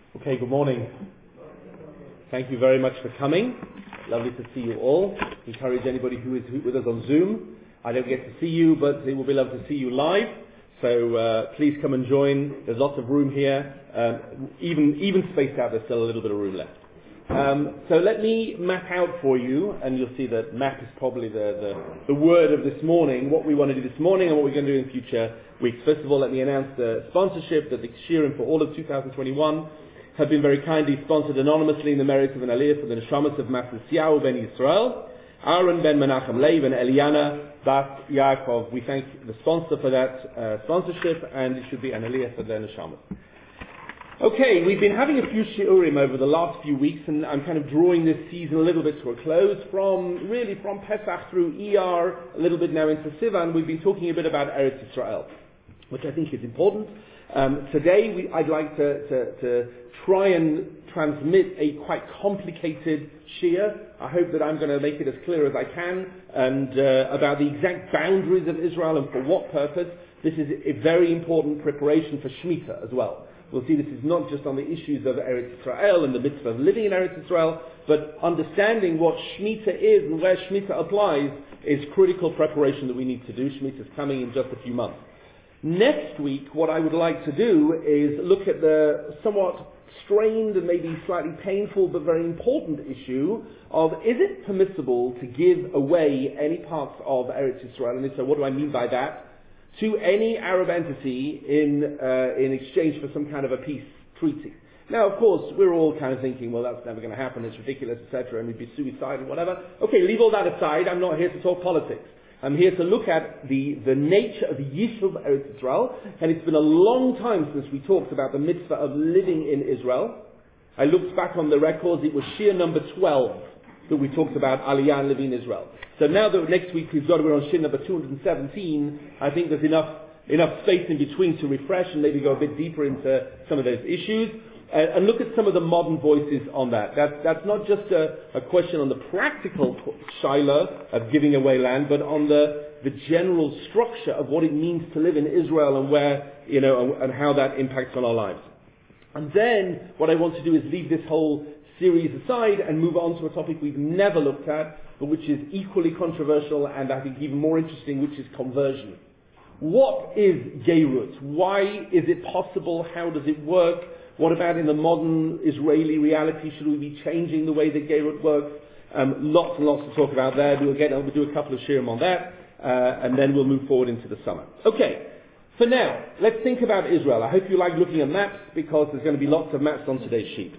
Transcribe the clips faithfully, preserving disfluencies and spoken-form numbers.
Okay, good morning. Thank you very much for coming. Lovely to see you all. Encourage anybody who is with us on Zoom. I don't get to see you, but it will be lovely to see you live. So uh, please come and join. There's lots of room here. Um, even even spaced out, there's still a little bit of room left. Um, so let me map out for you, and you'll see that map is probably the, the, the word of this morning, what we want to do this morning and what we're going to do in future weeks. First of all, let me announce the sponsorship that the Kshirim for all of two thousand twenty-one have been very kindly sponsored anonymously in the merits of an aliyah for the neshamas of Mathisyahu ben Yisrael, Aaron ben Menachem Lev and Eliana Bat Yaakov. We thank the sponsor for that uh, sponsorship, and it should be an aliyah for their neshamas. Okay, we've been having a few shiurim over the last few weeks, and I'm kind of drawing this season a little bit to a close. From really from Pesach through Iyar, a little bit now into Sivan, we've been talking a bit about Eretz Yisrael, which I think is important. Um, today, we, I'd like to, to, to try and transmit a quite complicated shir. I hope that I'm going to make it as clear as I can, and uh, about the exact boundaries of Israel and for what purpose. This is a very important preparation for Shemitah as well. We'll see this is not just on the issues of Eretz Yisrael and the mitzvah of living in Eretz Yisrael, but understanding what Shemitah is and where Shemitah applies is critical preparation that we need to do. Shemitah is coming in just a few months. Next week, what I would like to do is look at the somewhat strained and maybe slightly painful but very important issue of, is it permissible to give away any parts of Eretz Yisrael? And so what do I mean by that? To any Arab entity in uh, in exchange for some kind of a peace treaty. Now, of course, we're all kind of thinking, well, that's never going to happen, it's ridiculous, et cetera, and we'd be suicidal, whatever. Okay, leave all that aside. I'm not here to talk politics. I'm here to look at the, the nature of the Yishuv Eretz Yisrael, and it's been a long time since we talked about the mitzvah of living in Israel. I looked back on the records, it was Shir number twelve that we talked about Aliyah and living in Israel. So now that next week we've got, we're on Shir number two hundred seventeen, I think there's enough enough space in between to refresh and maybe go a bit deeper into some of those issues. Uh, and look at some of the modern voices on that. That that's not just a, a question on the practical shaila of giving away land, but on the, the general structure of what it means to live in Israel and where, you know, and, and how that impacts on our lives. And then what I want to do is leave this whole series aside and move on to a topic we've never looked at, but which is equally controversial and I think even more interesting, which is conversion. What is Geirut? Why is it possible? How does it work? What about in the modern Israeli reality? Should we be changing the way that Geirut works? Um, lots and lots to talk about there. We'll get we'll do a couple of shirim on that, uh, and then we'll move forward into the summer. Okay, for now, let's think about Israel. I hope you like looking at maps because there's going to be lots of maps on today's sheet.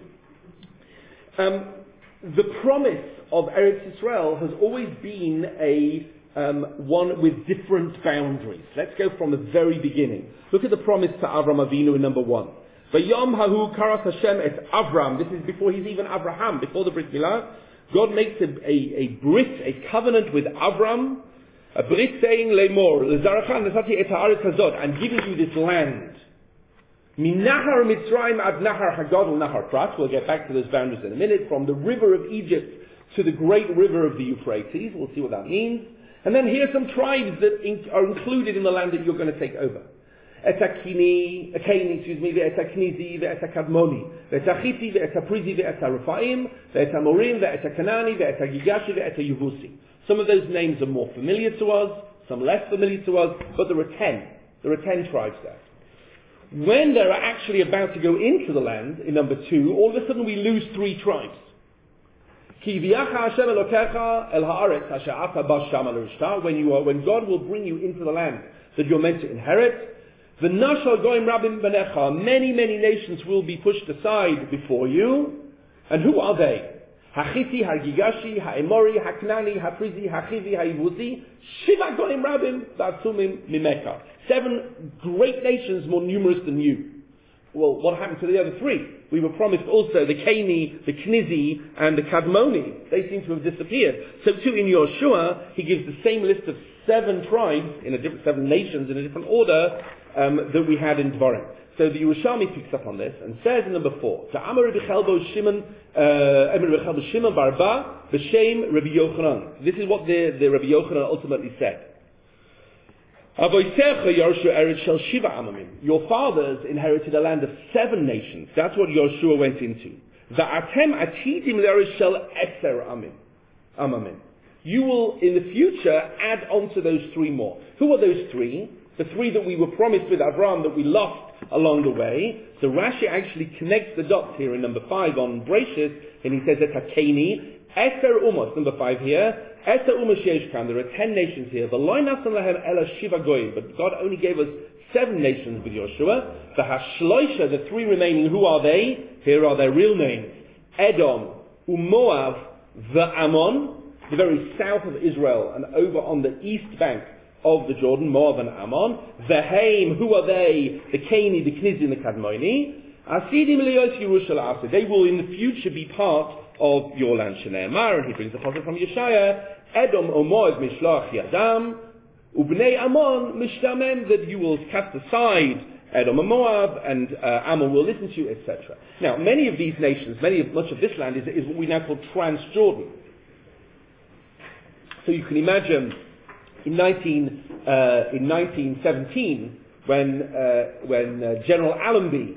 Um, the promise of Eretz Yisrael has always been a um, one with different boundaries. Let's go from the very beginning. Look at the promise to Avram Avinu in number one. Vayom hahu karas Hashem et Avram. This is before he's even Abraham, before the Brit Milah. God makes a, a, a brit, a covenant with Avram, a brit saying lemor, lezarachan nesati et haaretz hazot, I'm giving you this land. Minahar Mitzrayim ad Nahar Hagad Nahar Prat. We'll get back to those boundaries in a minute. From the river of Egypt to the great river of the Euphrates. We'll see what that means. And then here are some tribes that in, are included in the land that you're going to take over. Etakini, Ekani, excuse me, Ve'etaknizi, Ve'etakadmoni, Ve'etachiti, Ve'etaprizi, Ve'etarufaim, Ve'etamorim, Ve'etakanani, Ve'etagigashi, Ve'etayuvusi. Some of those names are more familiar to us, some less familiar to us, but there are ten. There are ten tribes there. When they're actually about to go into the land, in number two, all of a sudden we lose three tribes. When you are, when God will bring you into the land that you're meant to inherit, the nashal goyim rabim benecha, many, many nations will be pushed aside before you. And who are they? Hachiti, Hagigashi, Haemori, Haknani, Haprizi, Hachivi, Haivuzi, Shiva goyim rabim v'atzumim mimeka. Seven great nations more numerous than you. Well, what happened to the other three? We were promised also the Keni, the Knizi, and the Kadmoni. They seem to have disappeared. So too in Yoshua, he gives the same list of seven tribes, in a different, seven nations in a different order, um, that we had in Dvarim. So the Yerushalmi picks up on this and says in number four, Ta'amar Rabbi Chelbo Shimon, uh, Rabbi Chelbo Shimon Barba, B'Shem Rabbi Yochanan. This is what the, the Rabbi Yochanan ultimately said. Your fathers inherited a land of seven nations. That's what Yoshua went into. You will, in the future, add on to those three more. Who are those three? The three that we were promised with Abraham that we lost along the way. So Rashi actually connects the dots here in number five on Bereshit, and he says that Hakeni, Eser Umos, number five here, Eser Umos Yeshkan, there are ten nations here. But God only gave us seven nations with Yoshua. The Hashloisha, the three remaining, who are they? Here are their real names. Edom, Umoav, the Ammon, the very south of Israel, and over on the east bank of the Jordan, Moab and Ammon. The Haim, who are they? The Cani, the Knizi, and the Kadmoni. Asidim Leos Yerushalayim. They will in the future be part of your land, Shneimar. And he brings the prophet from Yeshaya. Edom, Umoav, Mishloach Yadam. Ubnei Ammon, Mishtamem, that you will cast aside Edom and Moab, and uh, Ammon will listen to you, et cetera. Now, many of these nations, many of, much of this land is, is what we now call Transjordan. So you can imagine in nineteen uh, in nineteen seventeen, when uh, when uh, General Allenby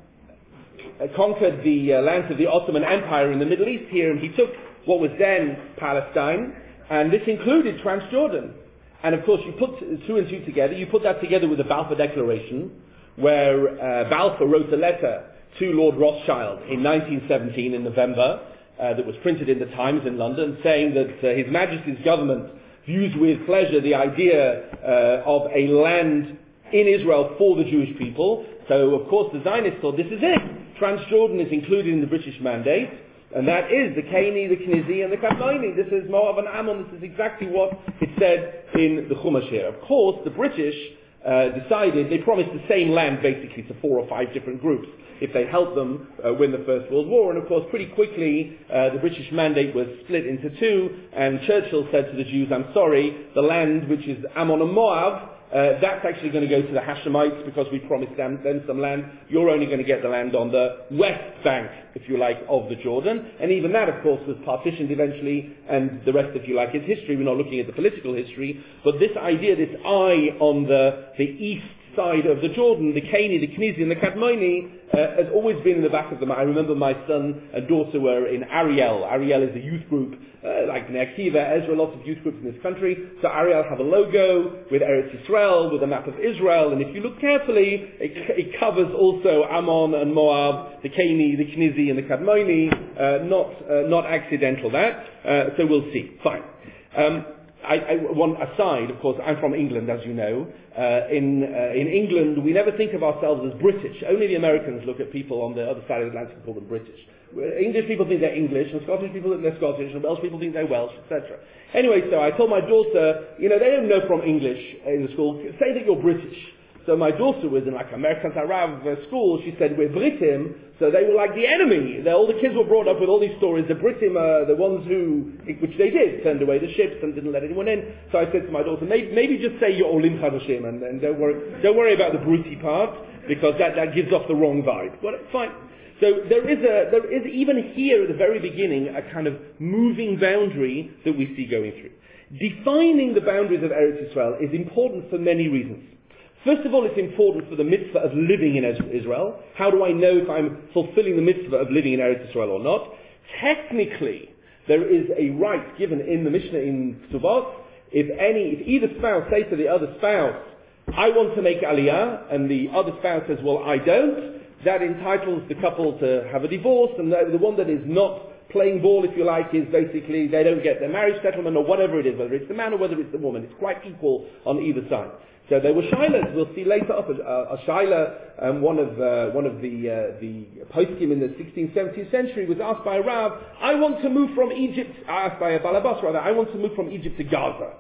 uh, conquered the uh, lands of the Ottoman Empire in the Middle East here, and he took what was then Palestine, and this included Transjordan. And of course, you put two and two together. You put that together with the Balfour Declaration, where uh, Balfour wrote a letter to Lord Rothschild in nineteen seventeen in November. Uh, that was printed in the Times in London, saying that uh, His Majesty's government views with pleasure the idea uh, of a land in Israel for the Jewish people. So, of course, the Zionists thought, this is it. Transjordan is included in the British mandate, and that is the Cani, the Knizi, and the Kadmoni. This is Moab and Ammon. This is exactly what it said in the Chumash here. Of course, the British uh, decided, they promised the same land basically to four or five different groups if they helped them uh, win the First World War. And of course, pretty quickly, uh, the British mandate was split into two, and Churchill said to the Jews, I'm sorry, the land which is Ammon and Moab, uh, that's actually going to go to the Hashemites because we promised them, them some land. You're only going to get the land on the west bank, if you like, of the Jordan. And even that, of course, was partitioned eventually, and the rest, if you like, is history. We're not looking at the political history, but this idea, this eye on the, the east side of the Jordan, the Cani, the Knizi, and the Kadmoni, uh, has always been in the back of them. I remember my son and daughter were in Ariel. Ariel is a youth group, uh, like Bnei Akiva, Ezra, lots of youth groups in this country. So Ariel have a logo with Eretz Yisrael, with a map of Israel, and if you look carefully, it, it covers also Ammon and Moab, the Cani, the Knizi, and the Kadmoni. Uh, not, uh, not accidental that. Uh, so we'll see. Fine. Um, I, I, one aside, of course, I'm from England, as you know. Uh, in, uh, in England, we never think of ourselves as British. Only the Americans look at people on the other side of the Atlantic and call them British. English people think they're English, and Scottish people think they're Scottish, and Welsh people think they're Welsh, et cetera. Anyway, so I told my daughter, you know, they don't know from English in the school. Say that you're British. So my daughter was in like American Arab uh, school. She said, we're Britim. So they were like the enemy. They're, all the kids were brought up with all these stories. The Britim are the ones who, which they did, turned away the ships and didn't let anyone in. So I said to my daughter, maybe, maybe just say you're Olim Chadashim and, and don't worry, don't worry about the Bruti part, because that, that gives off the wrong vibe. Well, fine. So there is a, there is even here at the very beginning a kind of moving boundary that we see going through. Defining the boundaries of Eretz Yisrael is important for many reasons. First of all, it's important for the mitzvah of living in Israel. How do I know if I'm fulfilling the mitzvah of living in Eretz Israel or not? Technically, there is a right given in the Mishnah in Ksubot. If any, if either spouse says to the other spouse, I want to make aliyah, and the other spouse says, well, I don't, that entitles the couple to have a divorce, and the, the one that is not playing ball, if you like, is basically they don't get their marriage settlement or whatever it is, whether it's the man or whether it's the woman. It's quite equal on either side. So there were shilas. We'll see later up a, a shaila. Um, one of uh, one of the uh, the poskim in the sixteenth, seventeenth century was asked by a Rav, I want to move from Egypt. Asked by a balabas rather. I want to move from Egypt to Gaza.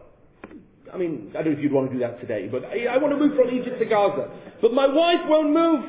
I mean, I don't know if you'd want to do that today, but I, I want to move from Egypt to Gaza. But my wife won't move.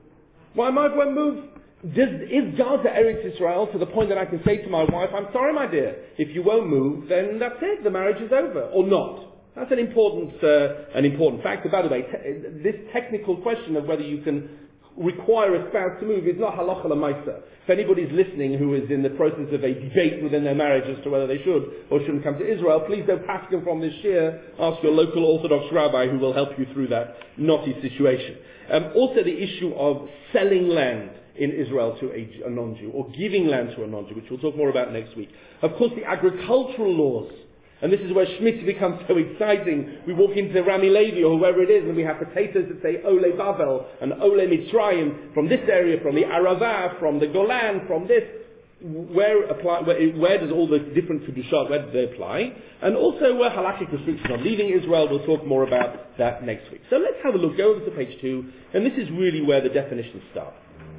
My wife won't move. Does, is Gaza Eretz Israel to the point that I can say to my wife, I'm sorry, my dear, if you won't move, then that's it. The marriage is over, or not. That's an important, uh, an important factor. By the way, te- this technical question of whether you can require a spouse to move is not halacha l'maisa. If anybody's listening who is in the process of a debate within their marriage as to whether they should or shouldn't come to Israel, please don't pass them from this shir. Ask your local Orthodox rabbi who will help you through that knotty situation. Um, also the issue of selling land in Israel to a, a non-Jew, or giving land to a non-Jew, which we'll talk more about next week. Of course, the agricultural laws. And this is where Shemitah becomes so exciting. We walk into Rami Levi or whoever it is, and we have potatoes that say Ole Bavel and Ole Mitzrayim from this area, from the Arava, from the Golan, from this. Where apply? Where, where does all the different kedushat, where do they apply? And also where halakhic restrictions on leaving Israel. We'll talk more about that next week. So let's have a look. Go over to page two, and this is really where the definitions start.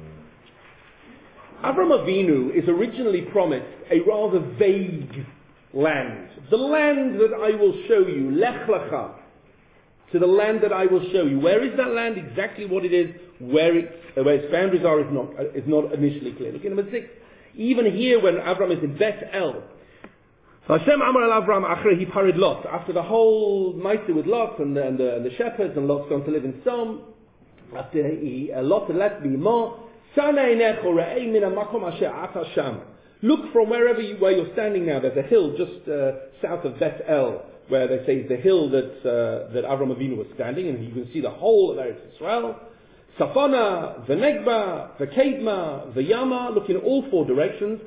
Avram Avinu is originally promised a rather vague land. The land that I will show you, Lech Lecha, to the land that I will show you. Where is that land? Exactly what it is, where, it, uh, where its boundaries are is not, uh, is not initially clear. Look at number six. Even here when Avram is in Bet El, Hashem Amar al Avram Achre he parid Lot. After the whole Maaseh with Lot and the, and, the, and the shepherds, and Lot's gone to live in Sodom, after he, uh, Lot left Bimo, Sana Einecho Re'ei Min HaMakom Asher Ata Sham. Look from wherever you, where you're standing now. There's a hill just uh, south of Bet El, where they say is the hill that uh, that Avram Avinu was standing, and you can see the whole of Eretz Yisrael. Safana, the Negba, the Kedma, the Yama. Look in all four directions.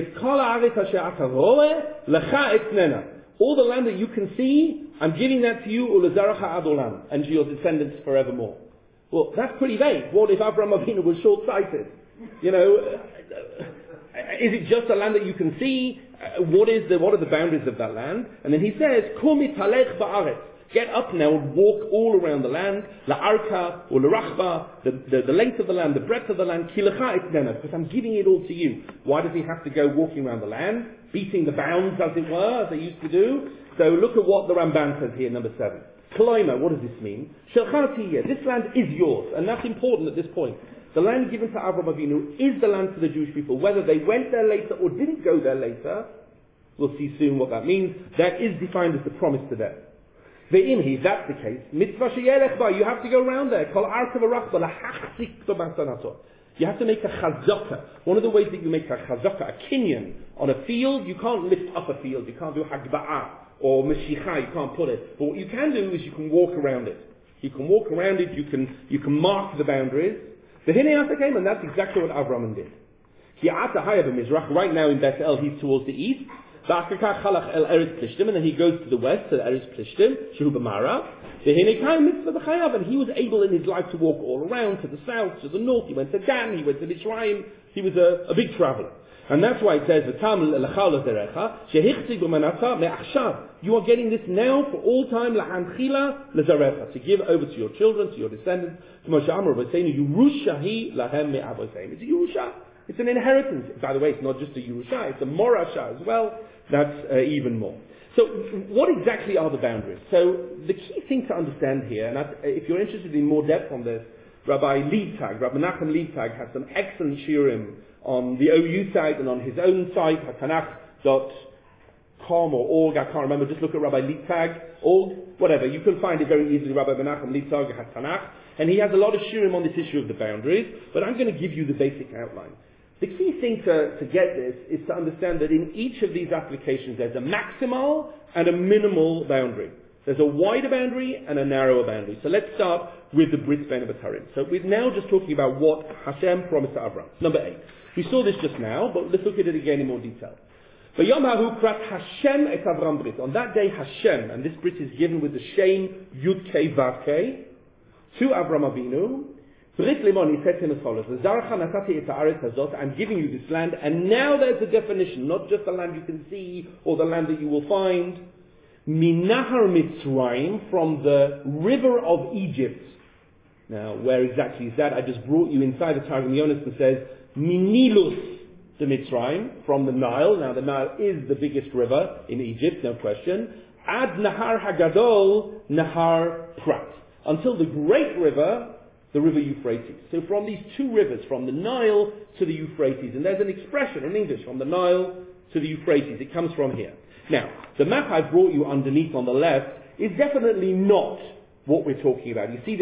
All the land that you can see, I'm giving that to you, ulezaracha ad olam, and to your descendants forevermore. Well, that's pretty vague. What if Avram Avinu was short-sighted? You know. Is it just a land that you can see? Uh, what is the, what are the boundaries of that land? And then he says, Kumi talech ba'aretz. Get up now and walk all around the land. La'arka or la'rachba, the, the, the length of the land, the breadth of the land. Kilecha itnena, because I'm giving it all to you. Why does he have to go walking around the land? Beating the bounds, as it were, as they used to do. So look at what the Ramban says here, number seven. Kloima, what does this mean? Shelchanatiyeh, this land is yours. And that's important at this point. The land given to Avram Avinu is the land for the Jewish people. Whether they went there later or didn't go there later, we'll see soon what that means. That is defined as the promise to them. Ve'imhi, if that's the case, mitzvah sheyelech ba, you have to go around there. Kol arka v'rachba lahachzik b'masanato. You have to make a chazaka. One of the ways that you make a chazaka, a kinyan, on a field, you can't lift up a field. You can't do hagba'ah or meshicha. You can't put it. But what you can do is you can walk around it. You can walk around it. You can you can mark the boundaries. The Hineyata came, and that's exactly what Avram did. Right now in Bet El, he's towards the east. And then he goes to the west, to the Eretz Plishtim, Shehu B'Mara. And he was able in his life to walk all around, to the south, to the north. He went to Dan, he went to Mitzrayim. He was a, a big traveler. And that's why it says, you are getting this now for all time, to give over to your children, to your descendants. It's a Yerusha. It's an inheritance. By the way, it's not just a Yerusha, it's a Morasha as well. That's uh, even more. So, what exactly are the boundaries? So, the key thing to understand here, and if you're interested in more depth on this, Rabbi Liebtag, Rabbi Menachem Liebtag has some excellent shiurim on the O U site and on his own site, hatanach dot com or org, I can't remember, just look at Rabbi Liebtag, org, whatever, you can find it very easily, Rabbi Menachem Liebtag, hatanach, and he has a lot of shiurim on this issue of the boundaries, but I'm going to give you the basic outline. The key thing to, to get this is to understand that in each of these applications there's a maximal and a minimal boundary. There's a wider boundary and a narrower boundary. So let's start with the Brit Bein HaBetarim. So we're now just talking about what Hashem promised to Avram. Number eight. We saw this just now, but let's look at it again in more detail. V'yom ha'hu prat Hashem et Avram Brit. On that day Hashem, and this Brit is given with the Shem Yud Kei Vav Kei, to Avram Avinu, Brit Limon, he said to him as follows, I'm giving you this land, and now there's a definition, not just the land you can see, or the land that you will find. Minahar Mitzrayim, from the river of Egypt. Now, where exactly is that? I just brought you inside the Targum Yonis and says, Minilus de Mitzrayim, from the Nile. Now, the Nile is the biggest river in Egypt, no question. Ad Nahar Hagadol, Nahar Prat. Until the great river, the river Euphrates. So from these two rivers, from the Nile to the Euphrates, and there's an expression in English, from the Nile to the Euphrates, it comes from here. Now, the map I've brought you underneath on the left is definitely not what we're talking about. You see this,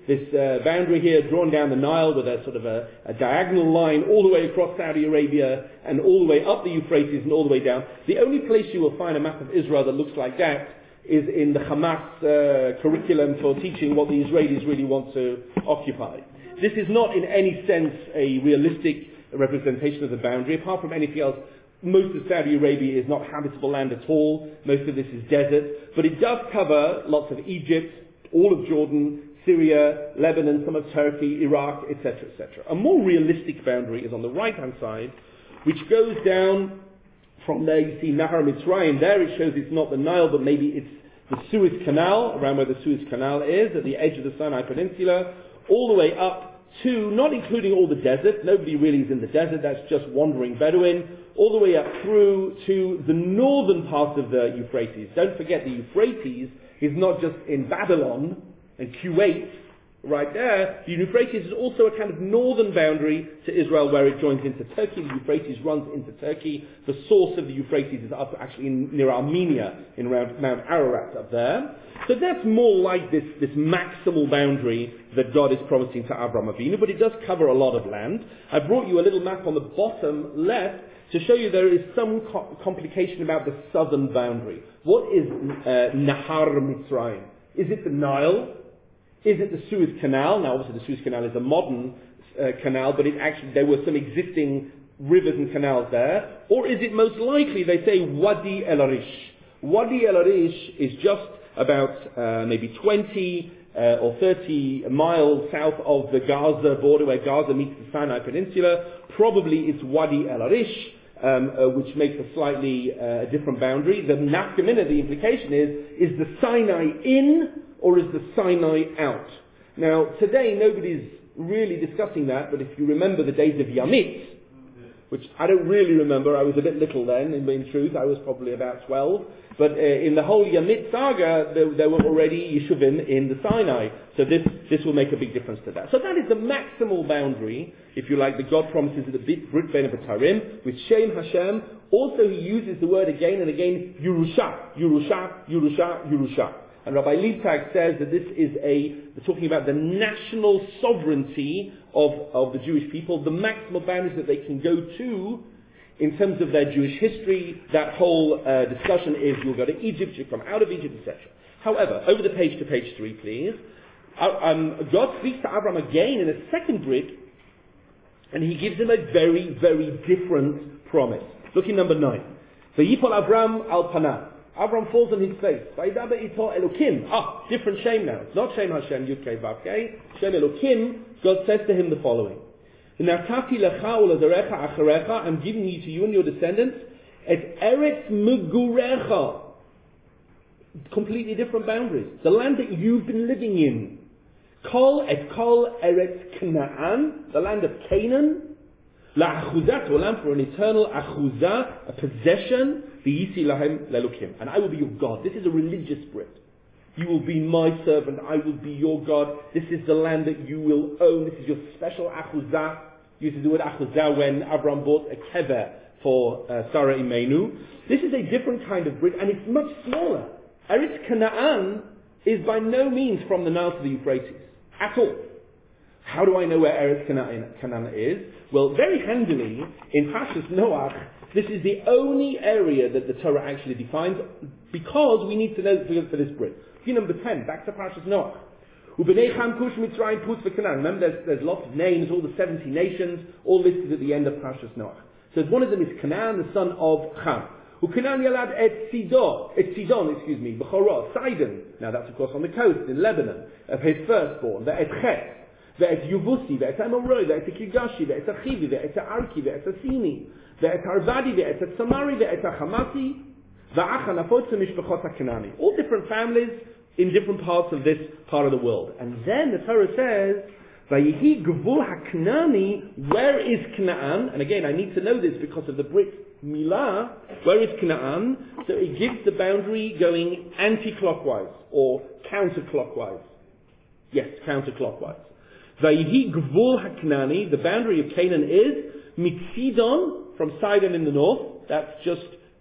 this uh, boundary here drawn down the Nile with a sort of a, a diagonal line all the way across Saudi Arabia and all the way up the Euphrates and all the way down. The only place you will find a map of Israel that looks like that is in the Hamas uh, curriculum for teaching what the Israelis really want to occupy. This is not in any sense a realistic representation of the boundary. Apart from anything else, most of Saudi Arabia is not habitable land at all. Most of this is desert. But it does cover lots of Egypt, all of Jordan, Syria, Lebanon, some of Turkey, Iraq, et cetera, et cetera. A more realistic boundary is on the right-hand side, which goes down from there. You see Nahar Mitzrayim. There it shows it's not the Nile, but maybe it's the Suez Canal, around where the Suez Canal is, at the edge of the Sinai Peninsula, all the way up to, not including all the desert, nobody really is in the desert, that's just wandering Bedouin, all the way up through to the northern part of the Euphrates. Don't forget, the Euphrates is not just in Babylon and Kuwait, right there. The Euphrates is also a kind of northern boundary to Israel where it joins into Turkey. The Euphrates runs into Turkey. The source of the Euphrates is up actually in, near Armenia, in around Mount Ararat up there. So that's more like this, this maximal boundary that God is promising to Avraham Avinu, but it does cover a lot of land. I brought you a little map on the bottom left to show you there is some co- complication about the southern boundary. What is uh, Nahar Mitzrayim? Is it the Nile? Is it the Suez Canal? Now, obviously, the Suez Canal is a modern uh, canal, but it actually there were some existing rivers and canals there. Or is it most likely, they say, Wadi El Arish? Wadi El Arish is just about uh, maybe twenty uh, or thirty miles south of the Gaza border, where Gaza meets the Sinai Peninsula. Probably it's Wadi El Arish, um, uh, which makes a slightly uh, different boundary. The nafkamina, the implication is, is the Sinai in or is the Sinai out? Now, today nobody's really discussing that, but if you remember the days of Yamit, which I don't really remember, I was a bit little then, in, in truth, I was probably about twelve, but uh, in the whole Yamit saga, there, there were already Yeshuvim in the Sinai, so this, this will make a big difference to that. So that is the maximal boundary, if you like, that God promises at the Brit Bein B'Tarim, with Shem Hashem. Also he uses the word again and again, Yerusha, Yerusha, Yerusha, Yerusha. And Rabbi Liebtag says that this is a, talking about the national sovereignty of, of the Jewish people, the maximal boundaries that they can go to in terms of their Jewish history. That whole uh, discussion is you'll go to Egypt, you come out of Egypt, et cetera. However, over the page to page three, please. Uh, um, God speaks to Abraham again in a second brit, and he gives him a very, very different promise. Look in number nine. Vayipol Avram al Panah. Avram falls on his face. Vaydaber ito Elokim. Ah, different Shem now. It's not Shem Hashem, Yud Kei Vav Kei. Shem Elokim. God says to him the following. V'natati lecha u'lezarecha acharecha. I'm giving you to you and your descendants et eretz megurecha. Completely different boundaries. The land that you've been living in. Kol et kol eretz Canaan. The land of Canaan. La'achuzah, to a land for an eternal achuzah, a possession, v'yisi lahem lelukim. And I will be your God. This is a religious Brit. You will be my servant. I will be your God. This is the land that you will own. This is your special achuzah. You used to do it achuzah when Abraham bought a kever for uh, Sarah Imenu. This is a different kind of Brit, and it's much smaller. Eretz Canaan is by no means from the Nile to the Euphrates. At all. How do I know where Eretz Canaan is? Well, very handily, in Parshas Noach, this is the only area that the Torah actually defines, because we need to know for this Brit. View number ten, back to Parshas Noach. U'bnei Cham, Cush, Mitzrayim, Put, v'Canaan. Remember, there's, there's lots of names, all the seventy nations, all listed at the end of Parshas Noach. So one of them is Canaan, the son of Cham. U'Canaan yalad et Sidon, et Sidon, excuse me, Bechorah, Sidon. Now that's of course on the coast in Lebanon, of his firstborn, the Et Chet. ואת יובוסי, ואת האמורוי, ואת הקיגשי, ואת החיבי, ואת הארקי, ואת הסיני, ואת הרבדי, ואת הצמרי, ואת החמאסי, ואח הנפוץ למשפחות הכנעני. All different families in different parts of this part of the world. And then the Torah says, ויהי גבול הכנעני, where is Canaan? And again, I need to know this because of the Brit Milah. Where is Canaan? So it gives the boundary going anti-clockwise, or counterclockwise. Yes, counterclockwise. Vayhi Gvul HaKnani, the boundary of Canaan is Mitzidon, from Sidon in the north. That's just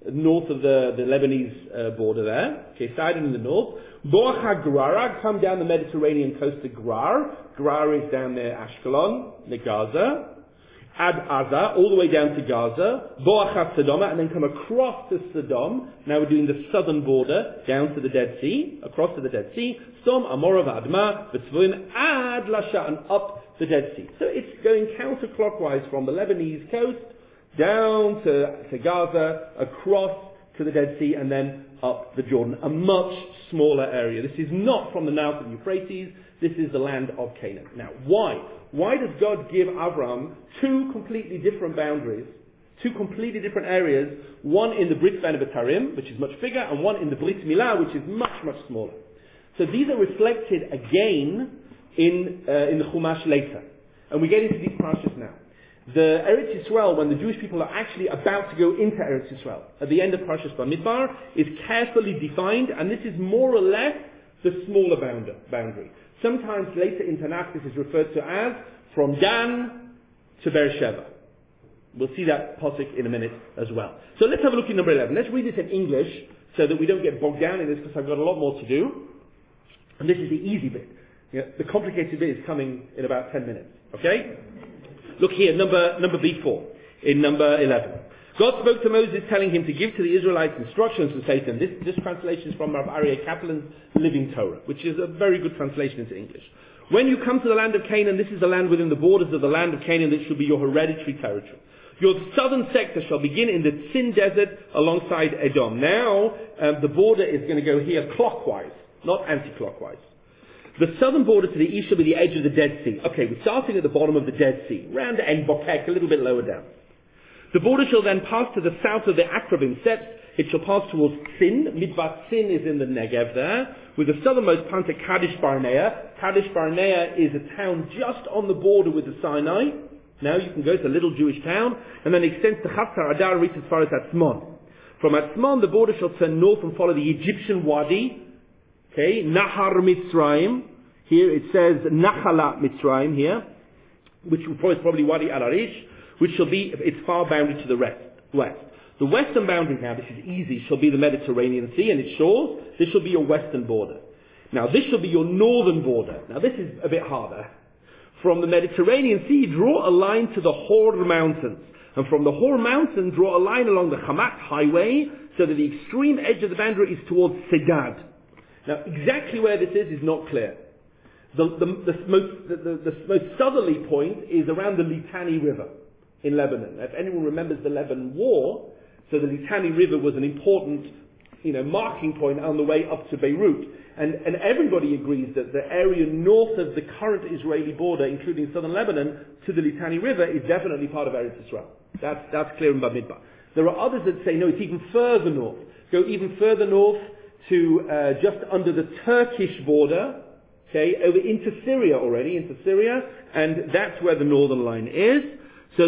north of the, the Lebanese uh, border there. Okay, Sidon in the north. Boacha Grara, come down the Mediterranean coast to Grar. Grar is down there, Ashkelon, near Gaza. Ad Aza, all the way down to Gaza. Boacha Sodoma, and then come across to Sodom. Now we're doing the southern border, down to the Dead Sea, across to the Dead Sea. Stom, Amora, Adma, Betzvoim, Ad Lasha, and up the Dead Sea. So it's going counterclockwise from the Lebanese coast, down to, to Gaza, across to the Dead Sea, and then up the Jordan. A much smaller area. This is not from the Nile to the Euphrates. This is the land of Canaan. Now, why? Why does God give Avram two completely different boundaries, two completely different areas, one in the Brit Bein Betarim, which is much bigger, and one in the Brit Milah, which is much, much smaller? So these are reflected again in uh, in the Chumash later. And we get into these parashas now. The Eretz Yisrael, when the Jewish people are actually about to go into Eretz Yisrael, at the end of Parashas Bamidbar, is carefully defined, and this is more or less the smaller boundary. Sometimes later in Tanakh this is referred to as from Dan to Beersheba. We'll see that posik in a minute as well. So let's have a look at number eleven. Let's read this in English so that we don't get bogged down in this, because I've got a lot more to do. And this is the easy bit. Yeah, the complicated bit is coming in about ten minutes. Okay? Look here, number number B four, in number eleven. God spoke to Moses, telling him to give to the Israelites instructions to say to them. This, this translation is from Rav Aryeh Kaplan's Living Torah, which is a very good translation into English. When you come to the land of Canaan, this is the land within the borders of the land of Canaan that should be your hereditary territory. Your southern sector shall begin in the Tzin Desert alongside Edom. Now, um, the border is going to go here clockwise, not anti-clockwise. The southern border to the east shall be the edge of the Dead Sea. Okay, we're starting at the bottom of the Dead Sea, around En Bokek, a little bit lower down. The border shall then pass to the south of the Akrabim steppes. It shall pass towards Tzin. Midbar Tzin is in the Negev there, with the southernmost point to Kadesh Barnea. Kadesh Barnea is a town just on the border with the Sinai. Now you can go to a little Jewish town, and then extends to Chatzar Adar, reaches as far as Atzmon. From Atzmon, the border shall turn north and follow the Egyptian Wadi. Okay, Nahar Mitzrayim. Here it says Nachala Mitzrayim here, which is probably Wadi Al-Arish, which shall be its far boundary to the rest, west. The western boundary now, this is easy, shall be the Mediterranean Sea and its shores. This shall be your western border. Now this shall be your northern border. Now this is a bit harder. From the Mediterranean Sea, draw a line to the Hor Mountains. And from the Hor Mountain, draw a line along the Hamat Highway, so that the extreme edge of the boundary is towards Segad. Now exactly where this is is not clear. The, the, the, most, the, the, the most southerly point is around the Litani River in Lebanon. If anyone remembers the Lebanon War, so the Litani River was an important, you know, marking point on the way up to Beirut. And, and everybody agrees that the area north of the current Israeli border, including southern Lebanon, to the Litani River, is definitely part of Eretz Yisrael. That's, that's clear in Bamidbar. There are others that say, no, it's even further north. Go even further north to uh, just under the Turkish border, okay, over into Syria already, into Syria, and that's where the northern line is. So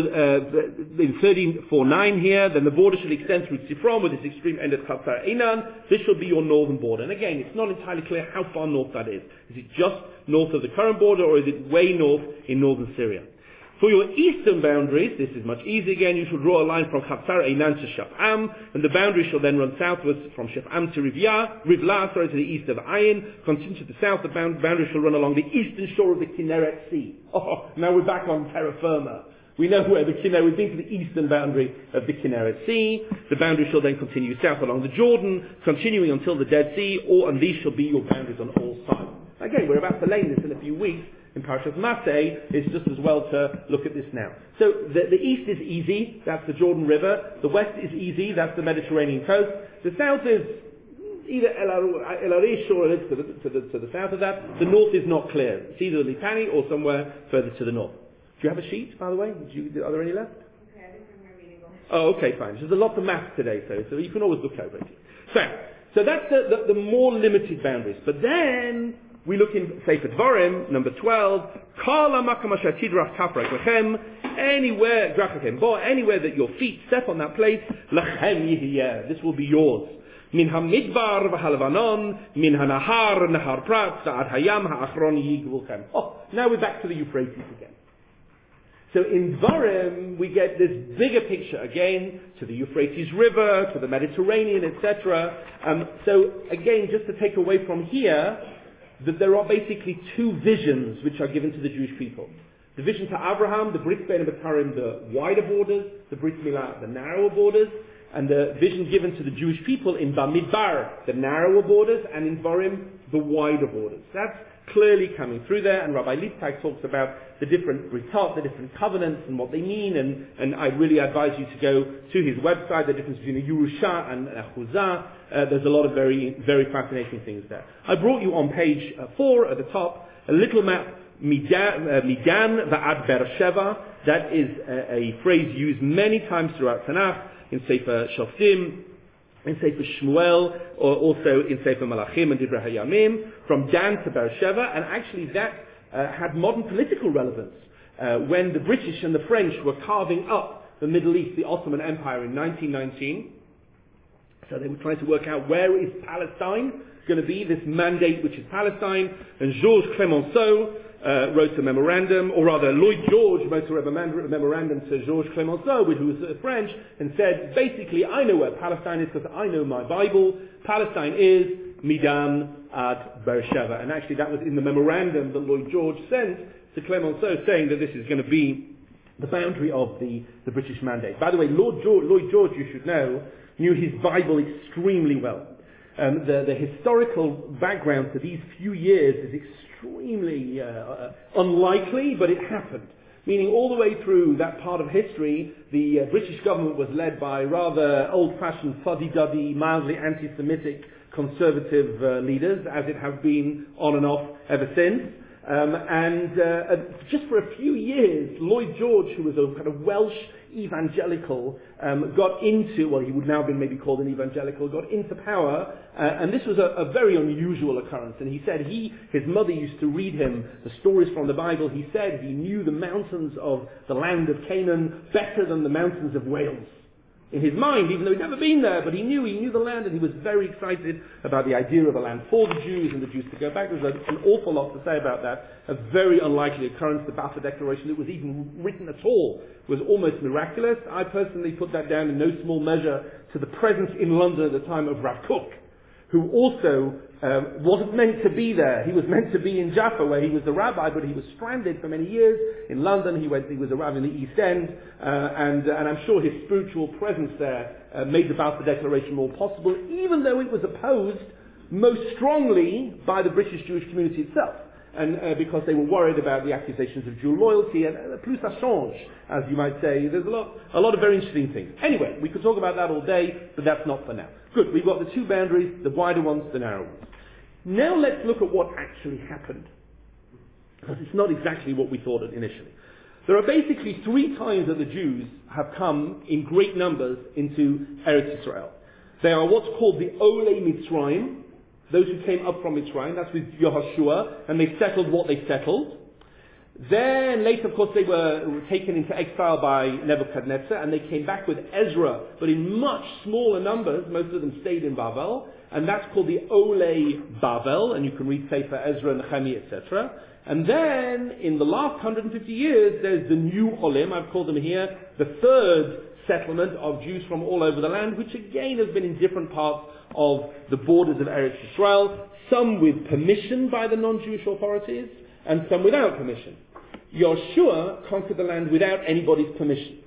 uh, in thirteen forty-nine here, then the border shall extend through Tzifron with its extreme end at Chatzar Einan. This shall be your northern border. And again, it's not entirely clear how far north that is. Is it just north of the current border, or is it way north in northern Syria? For your eastern boundaries, this is much easier again, you shall draw a line from Chatzar Einan to Shaf'am, and the boundary shall then run southwards from Shaf'am to Rivla, Rivla, sorry, to the east of Ayin. Continue to the south, the boundary shall run along the eastern shore of the Kinneret Sea. Oh, now we're back on terra firma. We know where the Kinneret, we've been to the eastern boundary of the Kinneret Sea. The boundary shall then continue south along the Jordan, continuing until the Dead Sea, or, and these shall be your boundaries on all sides. Again, we're about to lay this in a few weeks in Parashat Maseh. It's just as well to look at this now. So the, the east is easy, that's the Jordan River. The west is easy, that's the Mediterranean coast. The south is either El Arish or it's to the, to, the, to the south of that. The north is not clear. It's either the Litani or somewhere further to the north. Do you have a sheet, by the way? Did you, are there any left? Okay, I didn't bring my reading book. Oh, okay, fine. There's a lot of maths today, so, so you can always look over it. So, so that's the, the, the more limited boundaries. But then we look in Sefer Dvarim, number twelve. Kala makam asher tidrach kaf lechem, anywhere grachachem bo, anywhere that your feet step on that place, lachem yihiyeh. This will be yours. Min hamidbar v'halvanon, min hanahar nahar prat, sa'ad hayam ha'achron yigvulchem. Oh, now we're back to the Euphrates again. So in Dvarim, we get this bigger picture again to the Euphrates River, to the Mediterranean, et cetera. Um, so again, just to take away from here, that there are basically two visions which are given to the Jewish people. The vision to Abraham, the Brit Bein B'Tarim, the wider borders, the Brit Milah, the narrower borders, and the vision given to the Jewish people in Bamidbar, the narrower borders, and in Dvarim, the wider borders. That's clearly coming through there, and Rabbi Lipptag talks about the different britot, the different covenants and what they mean, and, and I really advise you to go to his website, the difference between a Yerusha and a Chuzah. Uh, there's a lot of very, very fascinating things there. I brought you on page uh, four at the top, a little map, Midan uh, Va'ad Beersheva. That is a, a phrase used many times throughout Tanakh, in Sefer Shoftim, in Sefer Shmuel, or also in Sefer Malachim and Divrei Hayamim, from Dan to Beersheva, and actually that uh, had modern political relevance. Uh, when the British and the French were carving up the Middle East, the Ottoman Empire in nineteen nineteen, so they were trying to work out where is Palestine going to be, this mandate which is Palestine, and Georges Clemenceau uh, wrote a memorandum, or rather Lloyd George wrote a memorandum to Georges Clemenceau, who was uh, French, and said, basically, I know where Palestine is because I know my Bible. Palestine is Midan ad Beersheva. And actually that was in the memorandum that Lloyd George sent to Clemenceau, saying that this is going to be the boundary of the, the British mandate. By the way, Lord George, Lloyd George, you should know, knew his Bible extremely well. Um, the, the historical background to these few years is extremely uh, unlikely, but it happened. Meaning all the way through that part of history, the uh, British government was led by rather old-fashioned, fuddy-duddy, mildly anti-Semitic conservative uh, leaders, as it has been on and off ever since. Um, and uh, uh, just for a few years, Lloyd George, who was a kind of Welsh evangelical, um, got into, well, he would now be maybe called an evangelical, got into power, uh, and this was a, a very unusual occurrence. And he said he, his mother used to read him the stories from the Bible. He said he knew the mountains of the land of Canaan better than the mountains of Wales. In his mind, even though he'd never been there, but he knew, he knew the land, and he was very excited about the idea of a land for the Jews and the Jews to go back. There's a, an awful lot to say about that. A very unlikely occurrence, the Balfour Declaration. It was even written at all was almost miraculous. I personally put that down in no small measure to the presence in London at the time of Rav Kook, who also um, wasn't meant to be there. He was meant to be in Jaffa, where he was the rabbi, but he was stranded for many years in London. He went. He was a rabbi in the East End, uh, and uh, and I'm sure his spiritual presence there uh, made the Balfour Declaration more possible, even though it was opposed most strongly by the British Jewish community itself, and uh, because they were worried about the accusations of Jew loyalty, and uh, plus ça change, as you might say. There's a lot, a lot of very interesting things. Anyway, we could talk about that all day, but that's not for now. Good, we've got the two boundaries, the wider ones, the narrow ones. Now let's look at what actually happened, because it's not exactly what we thought initially. There are basically three times that the Jews have come in great numbers into Eretz Israel. They are what's called the Olei Mitzrayim, those who came up from Mitzrayim. That's with Yehoshua, and they settled what they settled. Then later, of course, they were taken into exile by Nebuchadnezzar, and they came back with Ezra, but in much smaller numbers. Most of them stayed in Babel, and that's called the Olei Babel, and you can read Sefer Ezra, Nehemiah, et cetera. And then, in the last one hundred fifty years, there's the new Olim, I've called them here, the third settlement of Jews from all over the land, which again has been in different parts of the borders of Eretz Israel, some with permission by the non-Jewish authorities, and some without permission. Yoshua conquered the land without anybody's permission.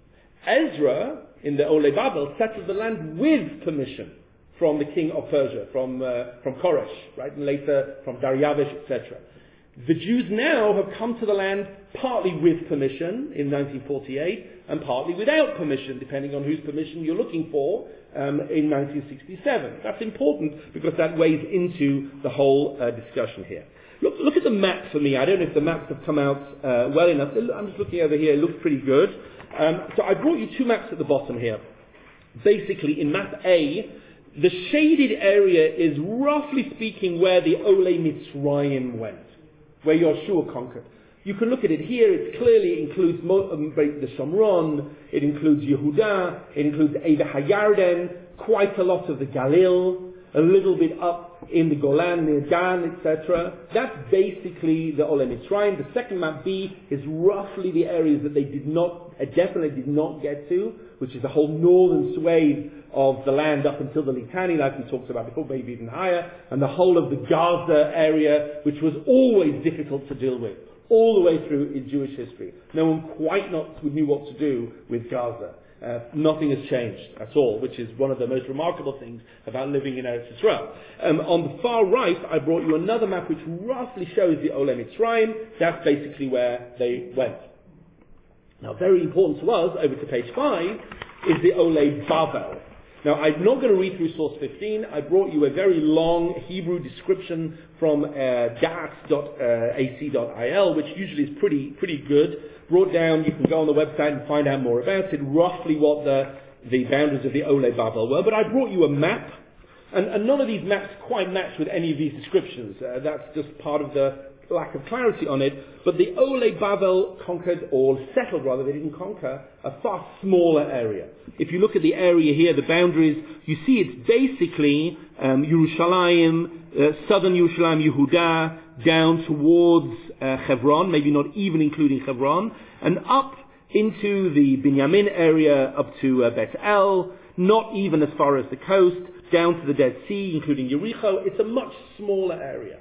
Ezra, in the Olei Babel, settled the land with permission from the king of Persia, from uh, from Koresh, right, and later from Dariavish, et cetera. The Jews now have come to the land partly with permission in nineteen forty-eight, and partly without permission, depending on whose permission you're looking for, um, in nineteen sixty-seven. That's important because that weighs into the whole uh, discussion here. Look, look at the map for me. I don't know if the maps have come out uh, well enough. I'm just looking over here. It looks pretty good. Um, so I brought you two maps at the bottom here. Basically, in map A, the shaded area is, roughly speaking, where the Olei Mitzrayim went, where Yoshua conquered. You can look at it here. It clearly includes um, the Shomron. It includes Yehuda. It includes Eda HaYarden, quite a lot of the Galil, a little bit up in the Golan, near Dan, et cetera. That's basically the Ole Mitzrayim. The second map B is roughly the areas that they did not, uh, definitely did not get to, which is the whole northern swathe of the land up until the Litani, like we talked about before, maybe even higher, and the whole of the Gaza area, which was always difficult to deal with, all the way through in Jewish history. No one quite not knew what to do with Gaza. Uh, nothing has changed at all, which is one of the most remarkable things about living in Eretz Yisrael. Um, on the far right, I brought you another map which roughly shows the Ole Mitzrayim. That's basically where they went. Now, very important to us, over to page five, is the Ole Bavel. Now, I'm not going to read through source fifteen. I brought you a very long Hebrew description from uh, dat dot a c dot i l, which usually is pretty pretty good. Brought down, you can go on the website and find out more about it, roughly what the, the boundaries of the Ole Bavel were. But I brought you a map, and, and none of these maps quite match with any of these descriptions. Uh, that's just part of the lack of clarity on it. But the Ole Bavel conquered, or settled rather, they didn't conquer, a far smaller area. If you look at the area here, the boundaries, you see it's basically um, Yerushalayim, uh, southern Yerushalayim, Yehuda, down towards uh, Hebron, maybe not even including Hebron, and up into the Binyamin area, up to uh, Bet El, not even as far as the coast, down to the Dead Sea, including Yericho. It's a much smaller area.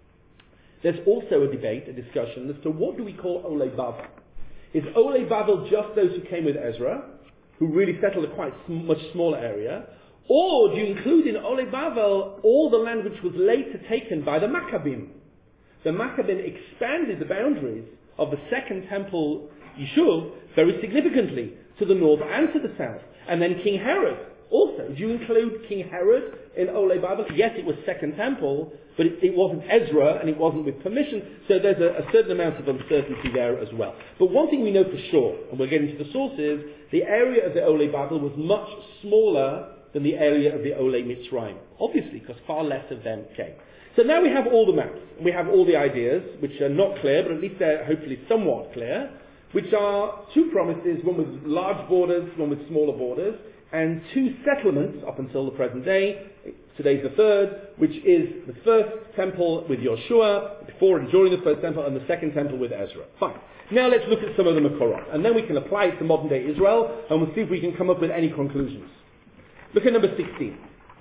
There's also a debate, a discussion, as to what do we call Ole Bavel. Is Ole Bavel just those who came with Ezra, who really settled a quite sm- much smaller area, or do you include in Ole Bavel all the land which was later taken by the Maccabim? The Maccabim expanded the boundaries of the second temple Yishuv very significantly to the north and to the south. And then King Herod also. Do you include King Herod in Ole Bavel? Yes, it was second temple, but it, it wasn't Ezra and it wasn't with permission, so there's a, a certain amount of uncertainty there as well. But one thing we know for sure, and we're getting to the sources, the area of the Ole Bavel was much smaller than the area of the Ole Mitzrayim. Obviously, because far less of them came. So now we have all the maps, we have all the ideas, which are not clear, but at least they're hopefully somewhat clear, which are two promises, one with large borders, one with smaller borders, and two settlements up until the present day. Today's the third, which is the first temple with Yoshua, before and during the first temple, and the second temple with Ezra. Fine. Now let's look at some of the Makorot, and then we can apply it to modern day Israel, and we'll see if we can come up with any conclusions. Look at number sixteen.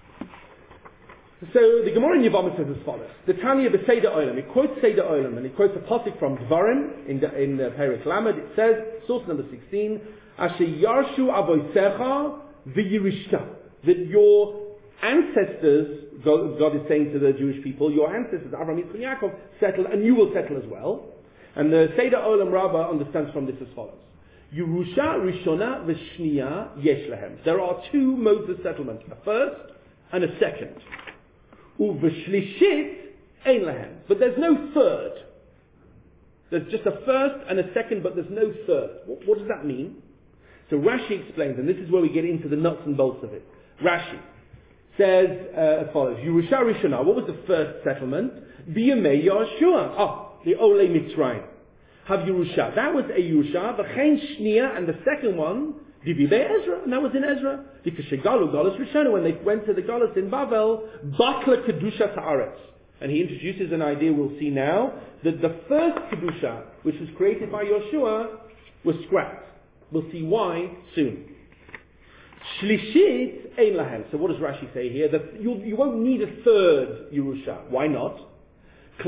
So the Gemara in Yevamot says as follows: the Tanya of the Seder Olam. It quotes Seder Olam, and it quotes a pasuk from Dvarim in the, in the Perek Lamed. It says, source number sixteen, Asher Yarshu Avosecha v'Yirishta, that your ancestors, God, God is saying to the Jewish people, your ancestors, Avraham, Yitzchak, and Yaakov, settle, and you will settle as well. And the Seder Olam Rabbah understands from this as follows: Yerusha Rishona v'Shniya Yesh Lahem. There are two modes of settlement, a first and a second. Uv'shlishit ein lahem. But there's no third. There's just a first and a second, but there's no third. What, what does that mean? So Rashi explains, and this is where we get into the nuts and bolts of it. Rashi says uh, as follows: Yerusha Rishona. What was the first settlement? B'yamei Yoshua. Ah, the Ole Mitzrayim. Have Yerusha. That was a Yerusha. V'chein Shniya, and the second one, Dividei Ezra, and that was in Ezra. Because Shegalu Galus Rishona, when they went to the Galus in Babel, Batla Kedusha Ta'aretz. And he introduces an idea we'll see now, that the first Kedusha, which was created by Yoshua, was scrapped. We'll see why soon. Shlishit Ein Lahem. So what does Rashi say here? That you, you won't need a third Yerusha. Why not? You